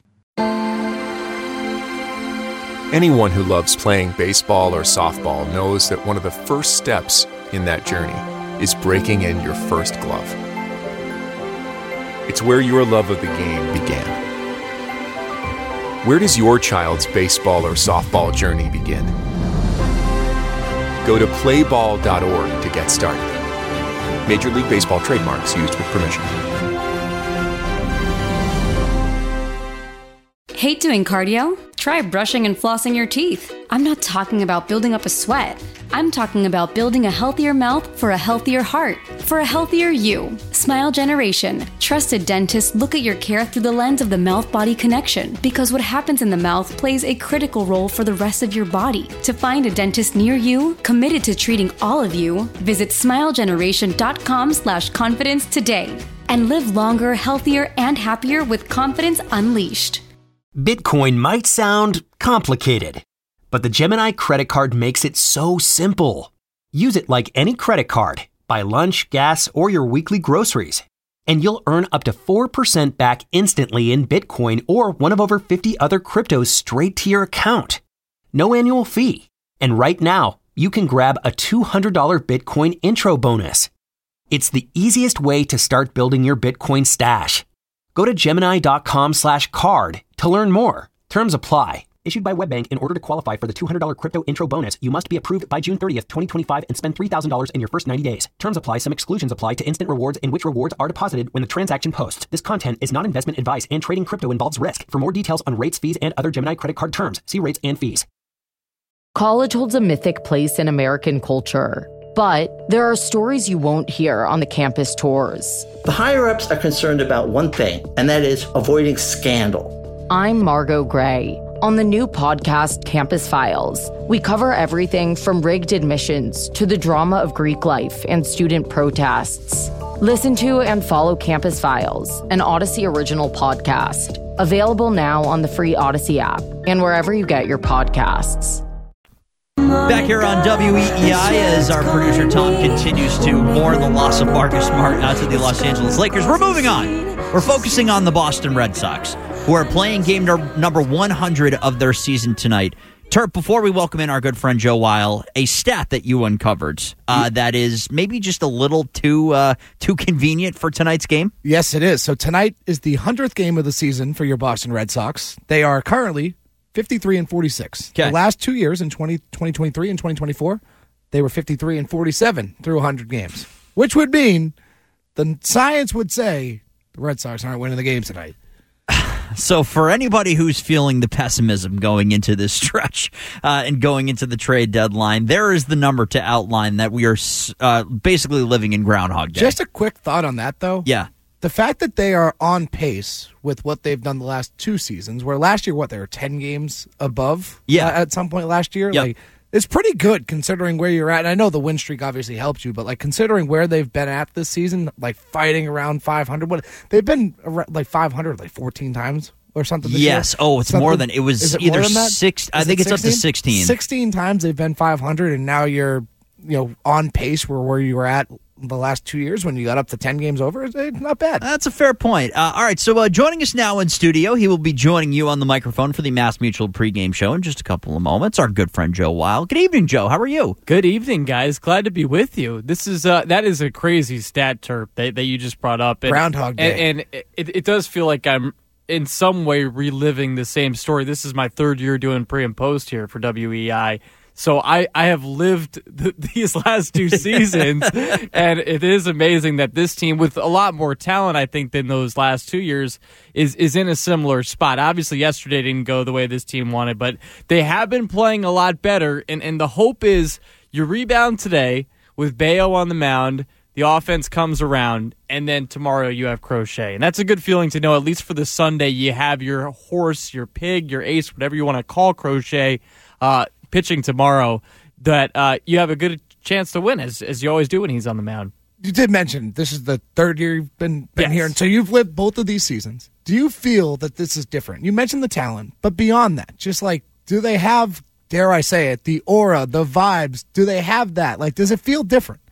Anyone who loves playing baseball or softball knows that one of the first steps in that journey is breaking in your first glove. It's where your love of the game began. Where does your child's baseball or softball journey begin? Go to playball.org to get started. Major League Baseball trademarks used with permission. Hate doing cardio? Try brushing and flossing your teeth. I'm not talking about building up a sweat. I'm talking about building a healthier mouth for a healthier heart, for a healthier you. Smile Generation. Trusted dentists look at your care through the lens of the mouth-body connection, because what happens in the mouth plays a critical role for the rest of your body. To find a dentist near you, committed to treating all of you, visit smilegeneration.com/confidence today and live longer, healthier, and happier with confidence unleashed. Bitcoin might sound complicated, but the Gemini credit card makes it so simple. Use it like any credit card. Buy lunch, gas, or your weekly groceries, and you'll earn up to 4% back instantly in Bitcoin or one of over 50 other cryptos straight to your account. No annual fee. And right now, you can grab a $200 Bitcoin intro bonus. It's the easiest way to start building your Bitcoin stash. Go to Gemini.com/card to learn more. Terms apply. Issued by WebBank. In order to qualify for the $200 crypto intro bonus, you must be approved by June 30th, 2025 and spend $3,000 in your first 90 days. Terms apply. Some exclusions apply to instant rewards in which rewards are deposited when the transaction posts. This content is not investment advice and trading crypto involves risk. For more details on rates, fees, and other Gemini credit card terms, see rates and fees. College holds a mythic place in American culture, but there are stories you won't hear on the campus tours. The higher-ups are concerned about one thing, and that is avoiding scandal. I'm Margot Gray. On the new podcast, Campus Files, we cover everything from rigged admissions to the drama of Greek life and student protests. Listen to and follow Campus Files, an Odyssey original podcast. Available now on the free Odyssey app and wherever you get your podcasts. Back here on WEEI as our producer Tom continues to mourn the loss of Marcus Smart out to the Los Angeles Lakers. We're moving on. We're focusing on the Boston Red Sox, who are playing game number 100 of their season tonight. Terp, before we welcome in our good friend Joe Weil, a stat that you uncovered that is maybe just a little too convenient for tonight's game. Yes, it is. So tonight is the 100th game of the season for your Boston Red Sox. They are currently 53-46. Okay. The last 2 years, in 2023 and 2024, they were 53-47 through 100 games, which would mean the science would say the Red Sox aren't winning the game tonight. So for anybody who's feeling the pessimism going into this stretch and going into the trade deadline, there is the number to outline that we are basically living in Groundhog Day. Just a quick thought on that, though. Yeah. The fact that they are on pace with what they've done the last two seasons, where last year, they were 10 games above at some point last year? Yep. Like, it's pretty good considering where you're at. And I know the win streak obviously helped you, but considering where they've been at this season, fighting around 500, they've been around 500 14 times or something this year. Yes. Oh, it's more than it was. It either more than that? 6. I think it's up to 16. 16 times they've been 500, and now you're on pace where you were at the last 2 years when you got up to 10 games over. It's not bad. That's a fair point. All right, so joining us now in studio, he will be joining you on the microphone for the Mass Mutual pregame show in just a couple of moments. Our good friend Joe Weil. Good evening, Joe. How are you? Good evening, guys. Glad to be with you. This is that is a crazy stat, Terp, that you just brought up. Groundhog Day. And it does feel like I'm in some way reliving the same story. This is my third year doing pre and post here for WEI. So I have lived these last two seasons, and it is amazing that this team, with a lot more talent, I think, than those last 2 years, is in a similar spot. Obviously, yesterday didn't go the way this team wanted, but they have been playing a lot better, and the hope is you rebound today with Bayo on the mound, the offense comes around, and then tomorrow you have Crochet. And that's a good feeling to know, at least for the Sunday, you have your horse, your pig, your ace, whatever you want to call Crochet, pitching tomorrow, that you have a good chance to win, as you always do when he's on the mound. You did mention this is the third year you've been here, and so you've lived both of these seasons. Do you feel that this is different? You mentioned the talent, but beyond that, just do they have, dare I say it, the aura, the vibes? Do they have that? Does it feel different?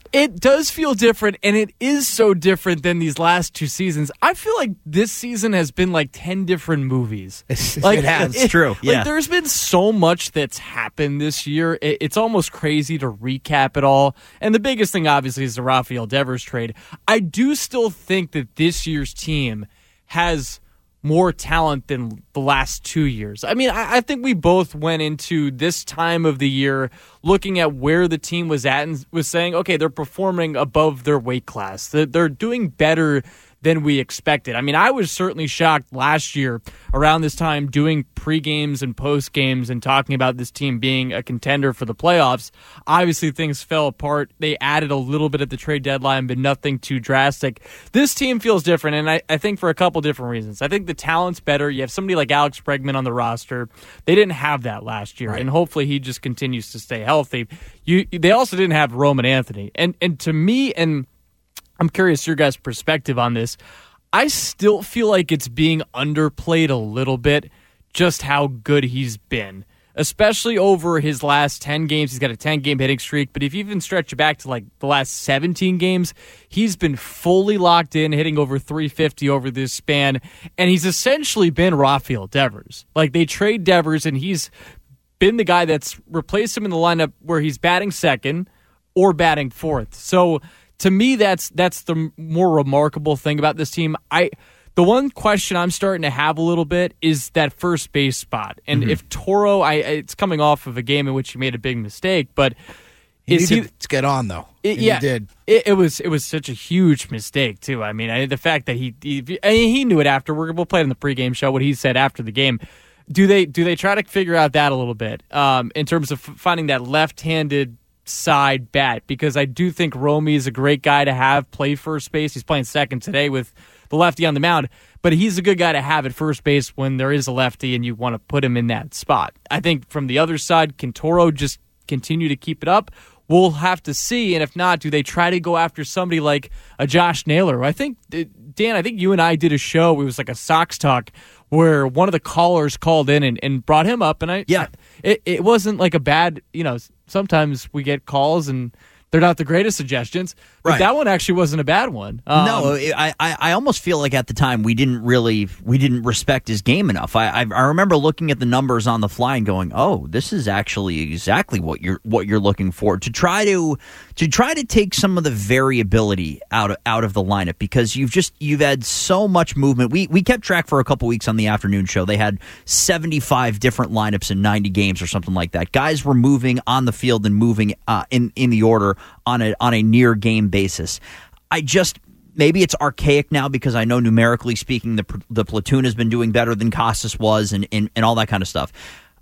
It does feel different, and it is so different than these last two seasons. I feel like this season has been like 10 different movies. Like, it has. It's true. Yeah. Like, there's been so much that's happened this year. It's almost crazy to recap it all. And the biggest thing, obviously, is the Rafael Devers trade. I do still think that this year's team has more talent than the last 2 years. I mean, I think we both went into this time of the year looking at where the team was at and was saying, okay, they're performing above their weight class. They're doing better than we expected. I mean, I was certainly shocked last year around this time doing pre-games and post-games and talking about this team being a contender for the playoffs. Obviously, things fell apart. They added a little bit at the trade deadline, but nothing too drastic. This team feels different, and I think for a couple different reasons. I think the talent's better. You have somebody like Alex Bregman on the roster. They didn't have that last year, and hopefully he just continues to stay healthy. They also didn't have Roman Anthony. And to me, and I'm curious your guys' perspective on this. I still feel like it's being underplayed a little bit just how good he's been, especially over his last 10 games. He's got a 10-game hitting streak, but if you even stretch it back to like the last 17 games, he's been fully locked in, hitting over 350 over this span, and he's essentially been Rafael Devers. Like, they trade Devers, and he's been the guy that's replaced him in the lineup where he's batting second or batting fourth. So to me, that's the more remarkable thing about this team. The one question I'm starting to have a little bit is that first base spot. And if Toro, it's coming off of a game in which he made a big mistake, but he needed to get on though. He did. It was such a huge mistake too. I mean, the fact that he knew it after. We'll play it in the pregame show what he said after the game. Do they try to figure out that a little bit in terms of finding that left-handed side bat? Because I do think Romy is a great guy to have play first base. He's playing second today with the lefty on the mound, but he's a good guy to have at first base when there is a lefty and you want to put him in that spot. I think from the other side, can Toro just continue to keep it up? We'll have to see, and if not, do they try to go after somebody like a Josh Naylor? I think, Dan, you and I did a show, it was like a Sox Talk, where one of the callers called in and brought him up, and it wasn't like a bad, sometimes we get calls and they're not the greatest suggestions, but that one actually wasn't a bad one. No, I almost feel like at the time we didn't respect his game enough. I remember looking at the numbers on the fly and going, "Oh, this is actually exactly what you're looking for." To try to take some of the variability out of the lineup, because you've had so much movement. We kept track for a couple weeks on the afternoon show. They had 75 different lineups in 90 games or something like that. Guys were moving on the field and moving in the order on a near game basis. Maybe it's archaic now because I know numerically speaking the platoon has been doing better than Casas was and all that kind of stuff.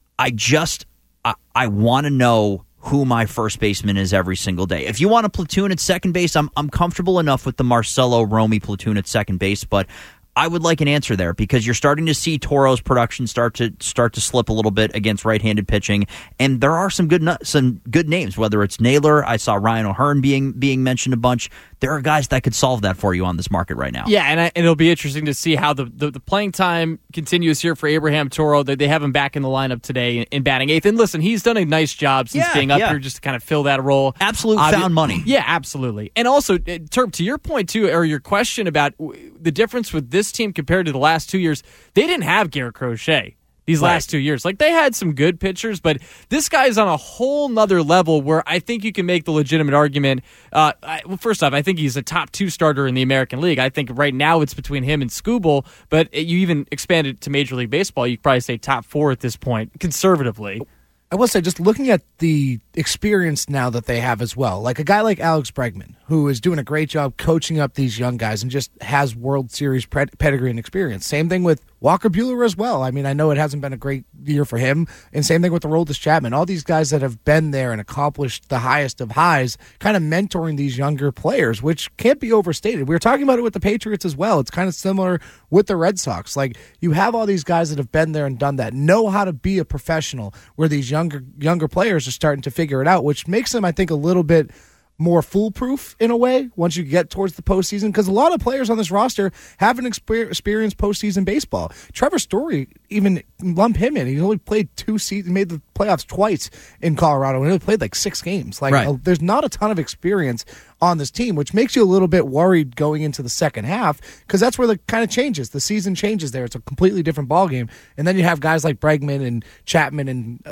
I want to know who my first baseman is every single day. If you want a platoon at second base, I'm comfortable enough with the Marcelo Romy platoon at second base, but I would like an answer there because you're starting to see Toro's production start to slip a little bit against right-handed pitching, and there are some good names. Whether it's Naylor, I saw Ryan O'Hearn being mentioned a bunch. There are guys that could solve that for you on this market right now. Yeah, and it'll be interesting to see how the playing time continues here for Abraham Toro. They have him back in the lineup today in batting eighth. And listen, he's done a nice job since being up here just to kind of fill that role. Absolute found money. Yeah, absolutely. And also, Terp, to your point too, or your question about the difference with this team compared to the last 2 years, they didn't have Garrett Crochet these last 2 years. Like, they had some good pitchers, but this guy's on a whole nother level where I think you can make the legitimate argument. First off, I think he's a top 2 starter in the American League. I think right now it's between him and Skubal, but you even expand it to Major League Baseball, you could probably say top 4 at this point, conservatively. I will say, just looking at the experience now that they have as well, like a guy like Alex Bregman, who is doing a great job coaching up these young guys and just has World Series pedigree and experience. Same thing with Walker Buehler as well. I mean, I know it hasn't been a great year for him, and same thing with Aroldis Chapman. All these guys that have been there and accomplished the highest of highs, kind of mentoring these younger players, which can't be overstated. We were talking about it with the Patriots as well. It's kind of similar with the Red Sox. Like, you have all these guys that have been there and done that, know how to be a professional, where these younger players are starting to figure it out, which makes them, I think, a little bit more foolproof in a way once you get towards the postseason, because a lot of players on this roster haven't experienced postseason baseball. Trevor Story, even lump him in. He's only played 2 seasons, made the playoffs twice in Colorado, and he only played like 6 games. Like, there's not a ton of experience on this team, which makes you a little bit worried going into the second half, because that's where the kind of changes. The season changes there. It's a completely different ballgame. And then you have guys like Bregman and Chapman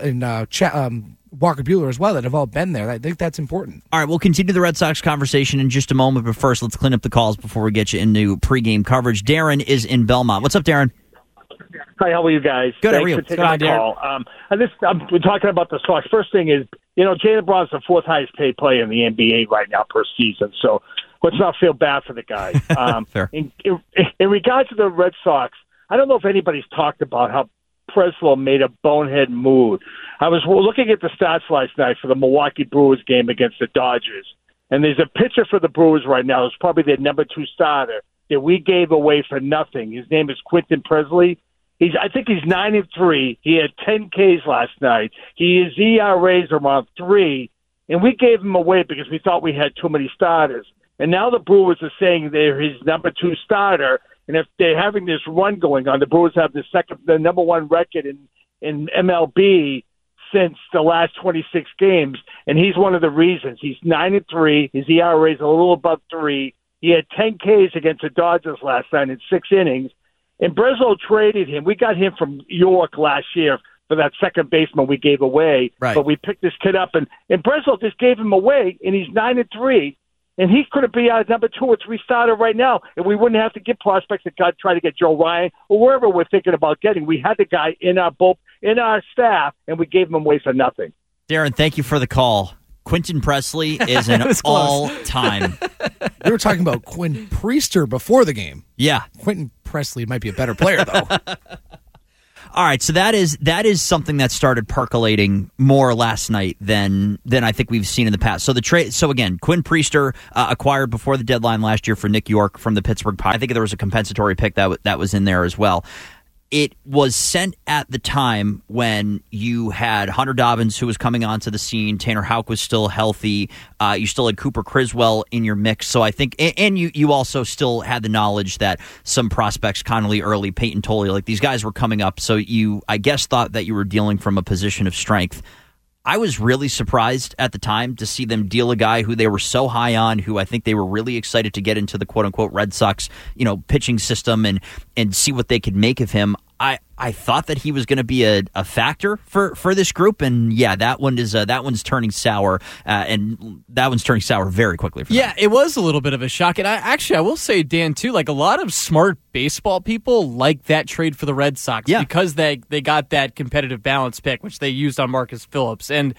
and Walker Buehler as well that have all been there. I think that's important. All right, we'll continue the Red Sox conversation in just a moment, but first let's clean up the calls before we get you into pregame coverage. Darren is in Belmont. What's up, Darren? Hi, how are you guys? Good, Thanks how are you? for taking my call. We're talking about the Sox. First thing is, Jaylen Brown's the fourth highest paid player in the NBA right now per season, so let's not feel bad for the guy. Fair. In regards to the Red Sox, I don't know if anybody's talked about how Breslow made a bonehead move. I was looking at the stats last night for the Milwaukee Brewers game against the Dodgers, and there's a pitcher for the Brewers right now who's probably their number 2 starter that we gave away for nothing. His name is Quentin Presley. I think he's 9-3. He had 10 Ks last night. His ERA's around 3, and we gave him away because we thought we had too many starters. And now the Brewers are saying they're his number 2 starter, and if they're having this run going on, the Brewers have the number 1 record in MLB since the last 26 games, and he's one of the reasons. He's 9-3. His ERA is a little above 3. He had 10 Ks against the Dodgers last night in 6 innings. And Breslow traded him. We got him from York last year for that second baseman we gave away. Right. But we picked this kid up, and Breslow just gave him away, and he's 9-3. And he could be our number 2 or 3 starter right now, and we wouldn't have to get prospects that God try to get Joe Ryan or wherever we're thinking about getting. We had the guy in our staff, and we gave him away for nothing. Darren, thank you for the call. Quentin Presley is an all-time. We were talking about Quinn Priester before the game. Yeah. Quentin Presley might be a better player, though. All right, so that is something that started percolating more last night than I think we've seen in the past. So the trade. So again, Quinn Priester acquired before the deadline last year for Nick York from the Pittsburgh Pirates. I think there was a compensatory pick that was in there as well. It was sent at the time when you had Hunter Dobbins, who was coming onto the scene. Tanner Houck was still healthy. You still had Cooper Criswell in your mix. So I think, and you also still had the knowledge that some prospects, Connolly Early, Peyton Tolley, like these guys were coming up. So you, I guess, thought that you were dealing from a position of strength. I was really surprised at the time to see them deal a guy who they were so high on, who I think they were really excited to get into the quote-unquote Red Sox, pitching system and see what they could make of him. I thought that he was going to be a factor for this group, and yeah, that one's turning sour, and that one's turning sour very quickly. For them. It was a little bit of a shock, and I will say, Dan, too, like a lot of smart baseball people like that trade for the Red Sox because they got that competitive balance pick, which they used on Marcus Phillips, and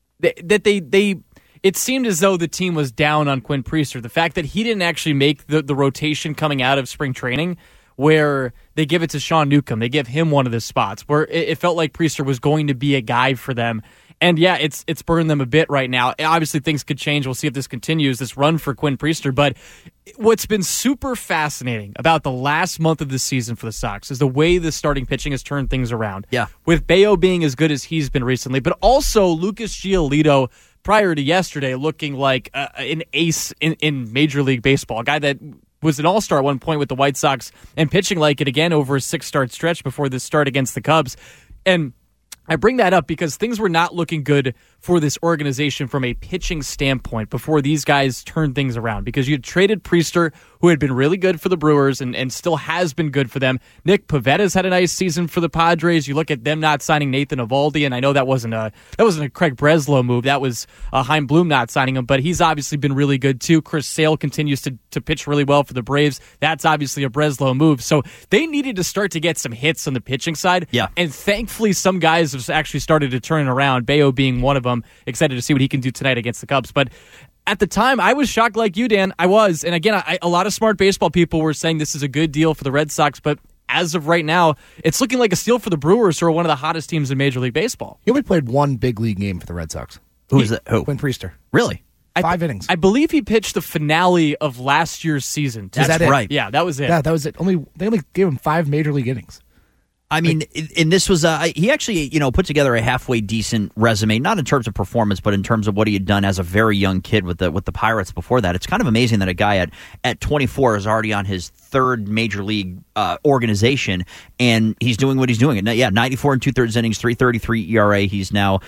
they it seemed as though the team was down on Quinn Priester. The fact that he didn't actually make the rotation coming out of spring training, where they give it to Sean Newcomb. They give him one of the spots where it felt like Priester was going to be a guy for them. And yeah, it's burned them a bit right now. Obviously, things could change. We'll see if this continues, this run for Quinn Priester. But what's been super fascinating about the last month of the season for the Sox is the way the starting pitching has turned things around. Yeah. With Bayo being as good as he's been recently, but also Lucas Giolito prior to yesterday looking like an ace in Major League Baseball, a guy that was an all-star at one point with the White Sox and pitching like it again over a 6-start stretch before this start against the Cubs. And I bring that up because things were not looking good for this organization from a pitching standpoint before these guys turned things around, because you had traded Priester, who had been really good for the Brewers and still has been good for them. Nick Pavetta's had a nice season for the Padres. You look at them not signing Nathan Eovaldi, and I know that wasn't a Craig Breslow move. That was Chaim Bloom not signing him, but he's obviously been really good too. Chris Sale continues to pitch really well for the Braves. That's obviously a Breslow move. So they needed to start to get some hits on the pitching side. Yeah. And thankfully some guys have actually started to turn it around, Bayo being one of them. Excited to see what he can do tonight against the Cubs. But at the time, I was shocked like you, Dan. I was. And again, a lot of smart baseball people were saying this is a good deal for the Red Sox. But as of right now, it's looking like a steal for the Brewers, who are one of the hottest teams in Major League Baseball. He only played one big league game for the Red Sox. Who is that? Who? Quinn Priester. Really? 5 innings. I believe he pitched the finale of last year's season. That's right. Yeah, that was it. Yeah, that was it. They only gave him 5 Major League innings. I mean, and this was he actually put together a halfway decent resume, not in terms of performance, but in terms of what he had done as a very young kid with the Pirates before that. It's kind of amazing that a guy at 24 is already on his 3rd Major League organization, and he's doing what he's doing. And 94 and 2/3 innings, 3.33 ERA. He's now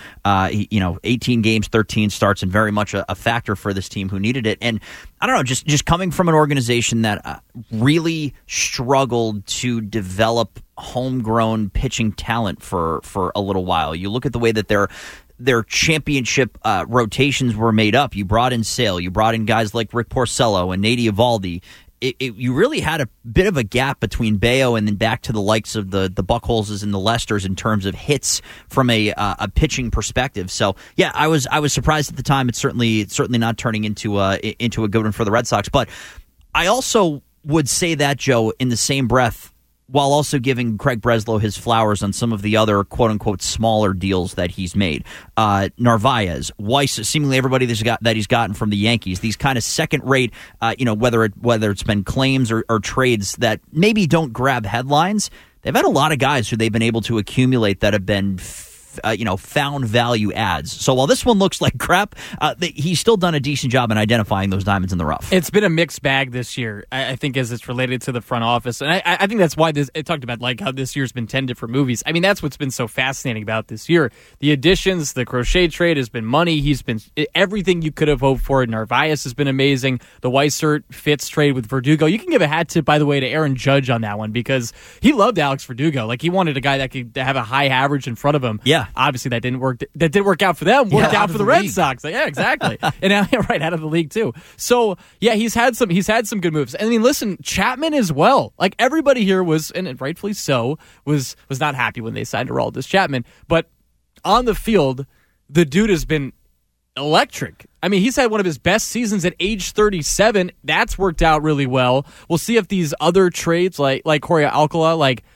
18 games, 13 starts, and very much a factor for this team who needed it. And I don't know, just coming from an organization that really struggled to develop homegrown pitching talent for a little while. You look at the way that their championship rotations were made up. You brought in Sale. You brought in guys like Rick Porcello and Nady Eovaldi. You really had a bit of a gap between Bayo and then back to the likes of the Buchholzes and the Lesters in terms of hits from a pitching perspective. So yeah, I was surprised at the time. It's certainly not turning into a good one for the Red Sox. But I also would say that, Joe, in the same breath, while also giving Craig Breslow his flowers on some of the other quote-unquote smaller deals that he's made. Narvaez, Weiss, seemingly everybody that he's gotten from the Yankees, these kind of second-rate, whether it's been claims or trades that maybe don't grab headlines, they've had a lot of guys who they've been able to accumulate that have been found value adds. So while this one looks like crap, he's still done a decent job in identifying those diamonds in the rough. It's been a mixed bag this year, I think, as it's related to the front office. And I think that's why it talked about like how this year's been 10 different movies. I mean, that's what's been so fascinating about this year. The additions, the Crochet trade has been money. He's been everything you could have hoped for. Narvaez has been amazing. The Weissert Fitz trade with Verdugo. You can give a hat tip, by the way, to Aaron Judge on that one because he loved Alex Verdugo. Like, he wanted a guy that could have a high average in front of him. Yeah. Obviously, that didn't work. That didn't work out for them. Worked out for the Red Sox. Like, yeah, exactly. And now, right out of the league too. So yeah, he's had some good moves. I mean, listen, Chapman as well. Like, everybody here was, and rightfully so, was not happy when they signed Aroldis Chapman. But on the field, the dude has been electric. I mean, he's had one of his best seasons at age 37. That's worked out really well. We'll see if these other trades, like Jorge Alcala,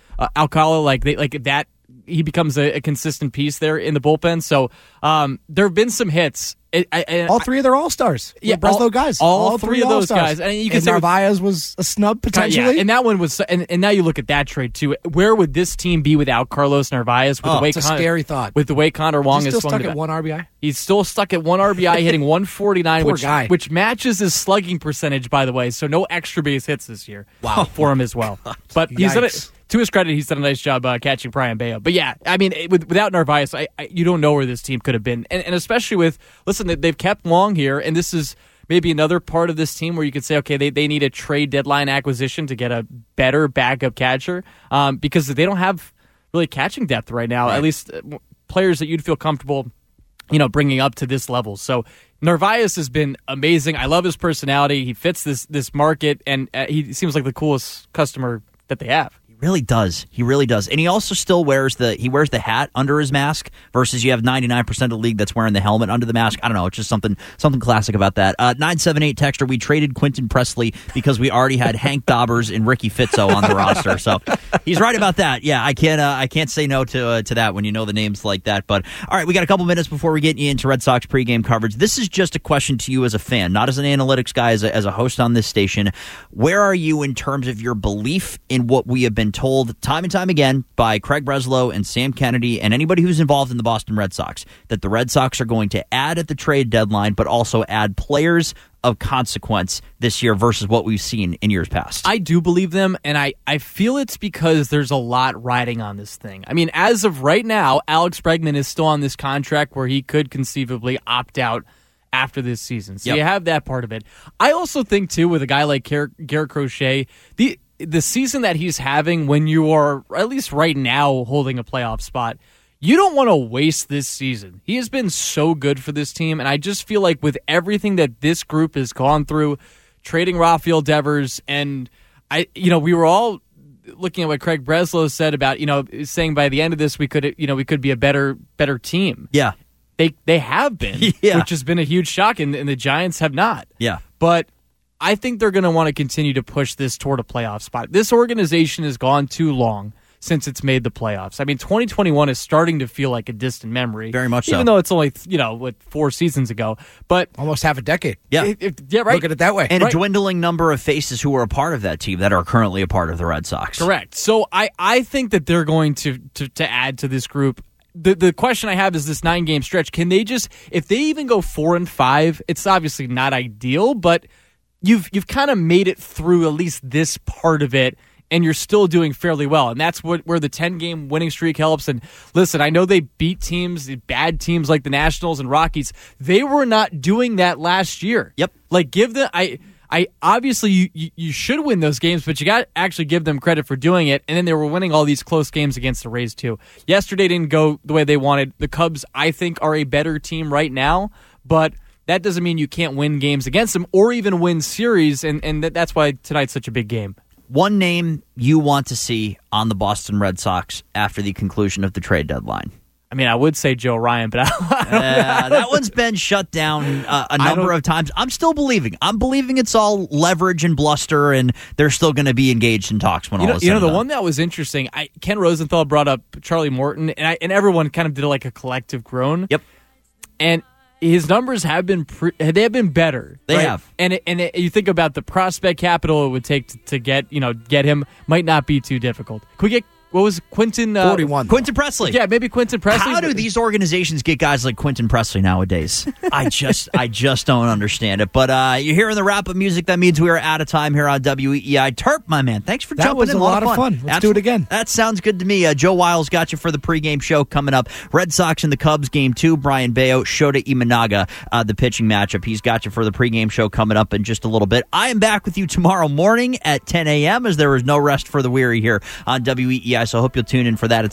he becomes a consistent piece there in the bullpen. So there have been some hits. All three of their all-stars. Yeah, Breslow guys. All three of those guys. And you can say Narvaez was a snub, potentially. Yeah, and that one was... And now you look at that trade, too. Where would this team be without Carlos Narvaez? It's a scary thought. With the way Connor Wong is swung still stuck at one RBI? He's still stuck at one RBI, hitting 149, which matches his slugging percentage, by the way. So no extra base hits this year. Wow. For him as well. But he's done it... To his credit, he's done a nice job catching Brian Bayo. But yeah, I mean, without Narvaez, you don't know where this team could have been. And especially with, listen, they've kept Long here, and this is maybe another part of this team where you could say, okay, they need a trade deadline acquisition to get a better backup catcher because they don't have really catching depth right now, at least players that you'd feel comfortable bringing up to this level. So Narvaez has been amazing. I love his personality. He fits this market, and he seems like the coolest customer that they have. Really does. He really does. And he also still wears the hat under his mask versus you have 99% of the league that's wearing the helmet under the mask. I don't know. It's just something classic about that. 978 texter, we traded Quentin Presley because we already had Hank Daubers and Ricky Fitzo on the roster. So he's right about that. Yeah, I can't say no to that when you know the names like that. But all right, we got a couple minutes before we get you into Red Sox pregame coverage. This is just a question to you as a fan, not as an analytics guy, as a host on this station. Where are you in terms of your belief in what we have been told time and time again by Craig Breslow and Sam Kennedy and anybody who's involved in the Boston Red Sox, that the Red Sox are going to add at the trade deadline, but also add players of consequence this year versus what we've seen in years past? I do believe them, and I feel it's because there's a lot riding on this thing. I mean, as of right now, Alex Bregman is still on this contract where he could conceivably opt out after this season. So you have that part of it. I also think, too, with a guy like Garrett Crochet, the season that he's having when you are, at least right now, holding a playoff spot, you don't want to waste this season. He has been so good for this team, and I just feel like with everything that this group has gone through, trading Rafael Devers, and we were all looking at what Craig Breslow said about, saying by the end of this we could be a better team. Yeah. They have been, which has been a huge shock, and the Giants have not. Yeah. But I think they're going to want to continue to push this toward a playoff spot. This organization has gone too long since it's made the playoffs. I mean, 2021 is starting to feel like a distant memory. Very much so. Even though it's only, 4 seasons ago. But almost half a decade. Yeah. Right. Look at it that way. And a dwindling number of faces who are a part of that team that are currently a part of the Red Sox. Correct. So I think that they're going to add to this group. The question I have is this 9-game stretch. Can they just, if they even go 4-5, it's obviously not ideal, but you've kind of made it through at least this part of it, and you're still doing fairly well. And that's where the 10-game winning streak helps. And listen, I know they beat teams, bad teams like the Nationals and Rockies. They were not doing that last year. Yep. Like, give them... I obviously you should win those games, but you got to actually give them credit for doing it. And then they were winning all these close games against the Rays too. Yesterday didn't go the way they wanted. The Cubs, I think, are a better team right now, but that doesn't mean you can't win games against them or even win series. And that's why tonight's such a big game. One name you want to see on the Boston Red Sox after the conclusion of the trade deadline? I mean, I would say Joe Ryan, but that one's been shut down a number of times. I'm still believing. I'm believing it's all leverage and bluster, and they're still going to be engaged in talks when all is said and the done. one that was interesting, Ken Rosenthal brought up Charlie Morton, and everyone kind of did like a collective groan. Yep. And his numbers have been better. They right? have. And you think about the prospect capital it would take to get him might not be too difficult. Can we get what was Quentin 41? Quentin Presley. Yeah, maybe Quentin Presley. How do these organizations get guys like Quentin Presley nowadays? I just don't understand it. But you're hearing the wrap-up music. That means we are out of time here on WEEI. Terp, my man, thanks for jumping in. That was a lot of fun. Let's do it again. That sounds good to me. Joe Wiles got you for the pregame show coming up. Red Sox and the Cubs game 2. Brian Bayo, Shota Imanaga, the pitching matchup. He's got you for the pregame show coming up in just a little bit. I am back with you tomorrow morning at 10 a.m. as there is no rest for the weary here on WEEI. So I hope you'll tune in for that at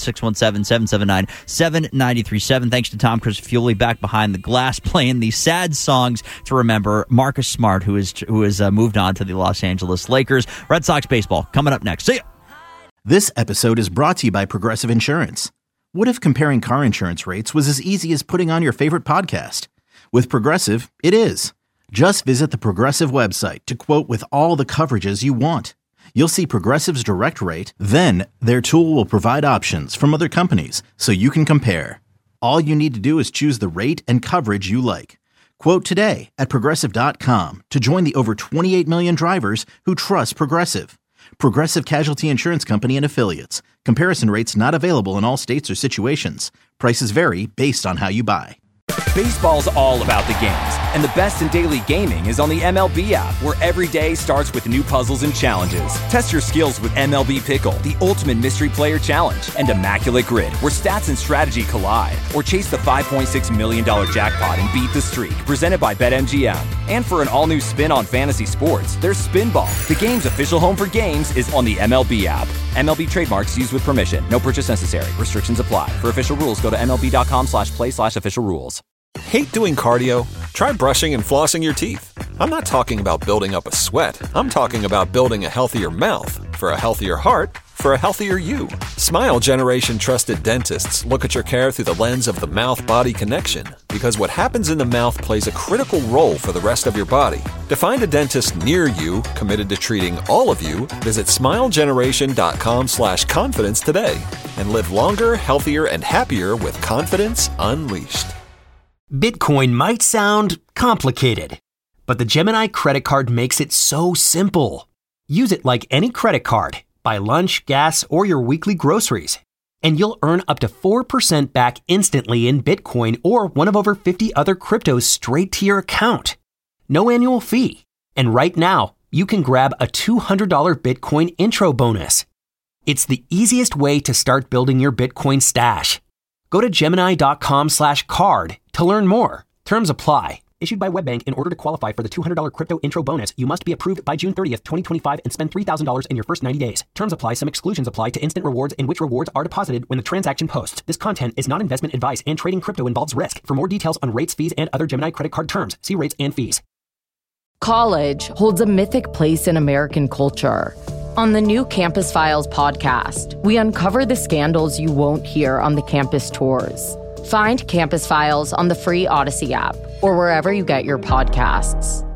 617-779-7937. Thanks to Tom Crisafulli back behind the glass playing the sad songs to remember Marcus Smart, who has moved on to the Los Angeles Lakers. Red Sox baseball coming up next. See ya. This episode is brought to you by Progressive Insurance. What if comparing car insurance rates was as easy as putting on your favorite podcast? With Progressive, it is. Just visit the Progressive website to quote with all the coverages you want. You'll see Progressive's direct rate, then their tool will provide options from other companies so you can compare. All you need to do is choose the rate and coverage you like. Quote today at Progressive.com to join the over 28 million drivers who trust Progressive. Progressive Casualty Insurance Company and Affiliates. Comparison rates not available in all states or situations. Prices vary based on how you buy. Baseball's all about the games, and the best in daily gaming is on the MLB app, where every day starts with new puzzles and challenges. Test your skills with MLB Pickle, the ultimate mystery player challenge, and Immaculate Grid, where stats and strategy collide. Or chase the $5.6 million jackpot and beat the streak, presented by BetMGM. And for an all-new spin on fantasy sports, there's Spinball. The game's official home for games is on the MLB app. MLB trademarks used with permission. No purchase necessary. Restrictions apply. For official rules, go to MLB.com/play/official rules. Hate doing cardio? Try brushing and flossing your teeth. I'm not talking about building up a sweat. I'm talking about building a healthier mouth. For a healthier heart, for a healthier you. Smile Generation trusted dentists look at your care through the lens of the mouth-body connection, because what happens in the mouth plays a critical role for the rest of your body. To find a dentist near you committed to treating all of you, visit smilegeneration.com/confidence today and live longer, healthier, and happier with confidence unleashed. Bitcoin might sound complicated, but the Gemini credit card makes it so simple. Use it like any credit card. Buy lunch, gas, or your weekly groceries, and you'll earn up to 4% back instantly in Bitcoin or one of over 50 other cryptos straight to your account. No annual fee. And right now, you can grab a $200 Bitcoin intro bonus. It's the easiest way to start building your Bitcoin stash. Go to Gemini.com/card to learn more. Terms apply. Issued by WebBank. In order to qualify for the $200 crypto intro bonus, you must be approved by June 30th, 2025 and spend $3,000 in your first 90 days. Terms apply. Some exclusions apply to instant rewards, in which rewards are deposited when the transaction posts. This content is not investment advice, and trading crypto involves risk. For more details on rates, fees, and other Gemini credit card terms, see rates and fees. College holds a mythic place in American culture. On the new Campus Files podcast, we uncover the scandals you won't hear on the campus tours. Find Campus Files on the free Odyssey app or wherever you get your podcasts.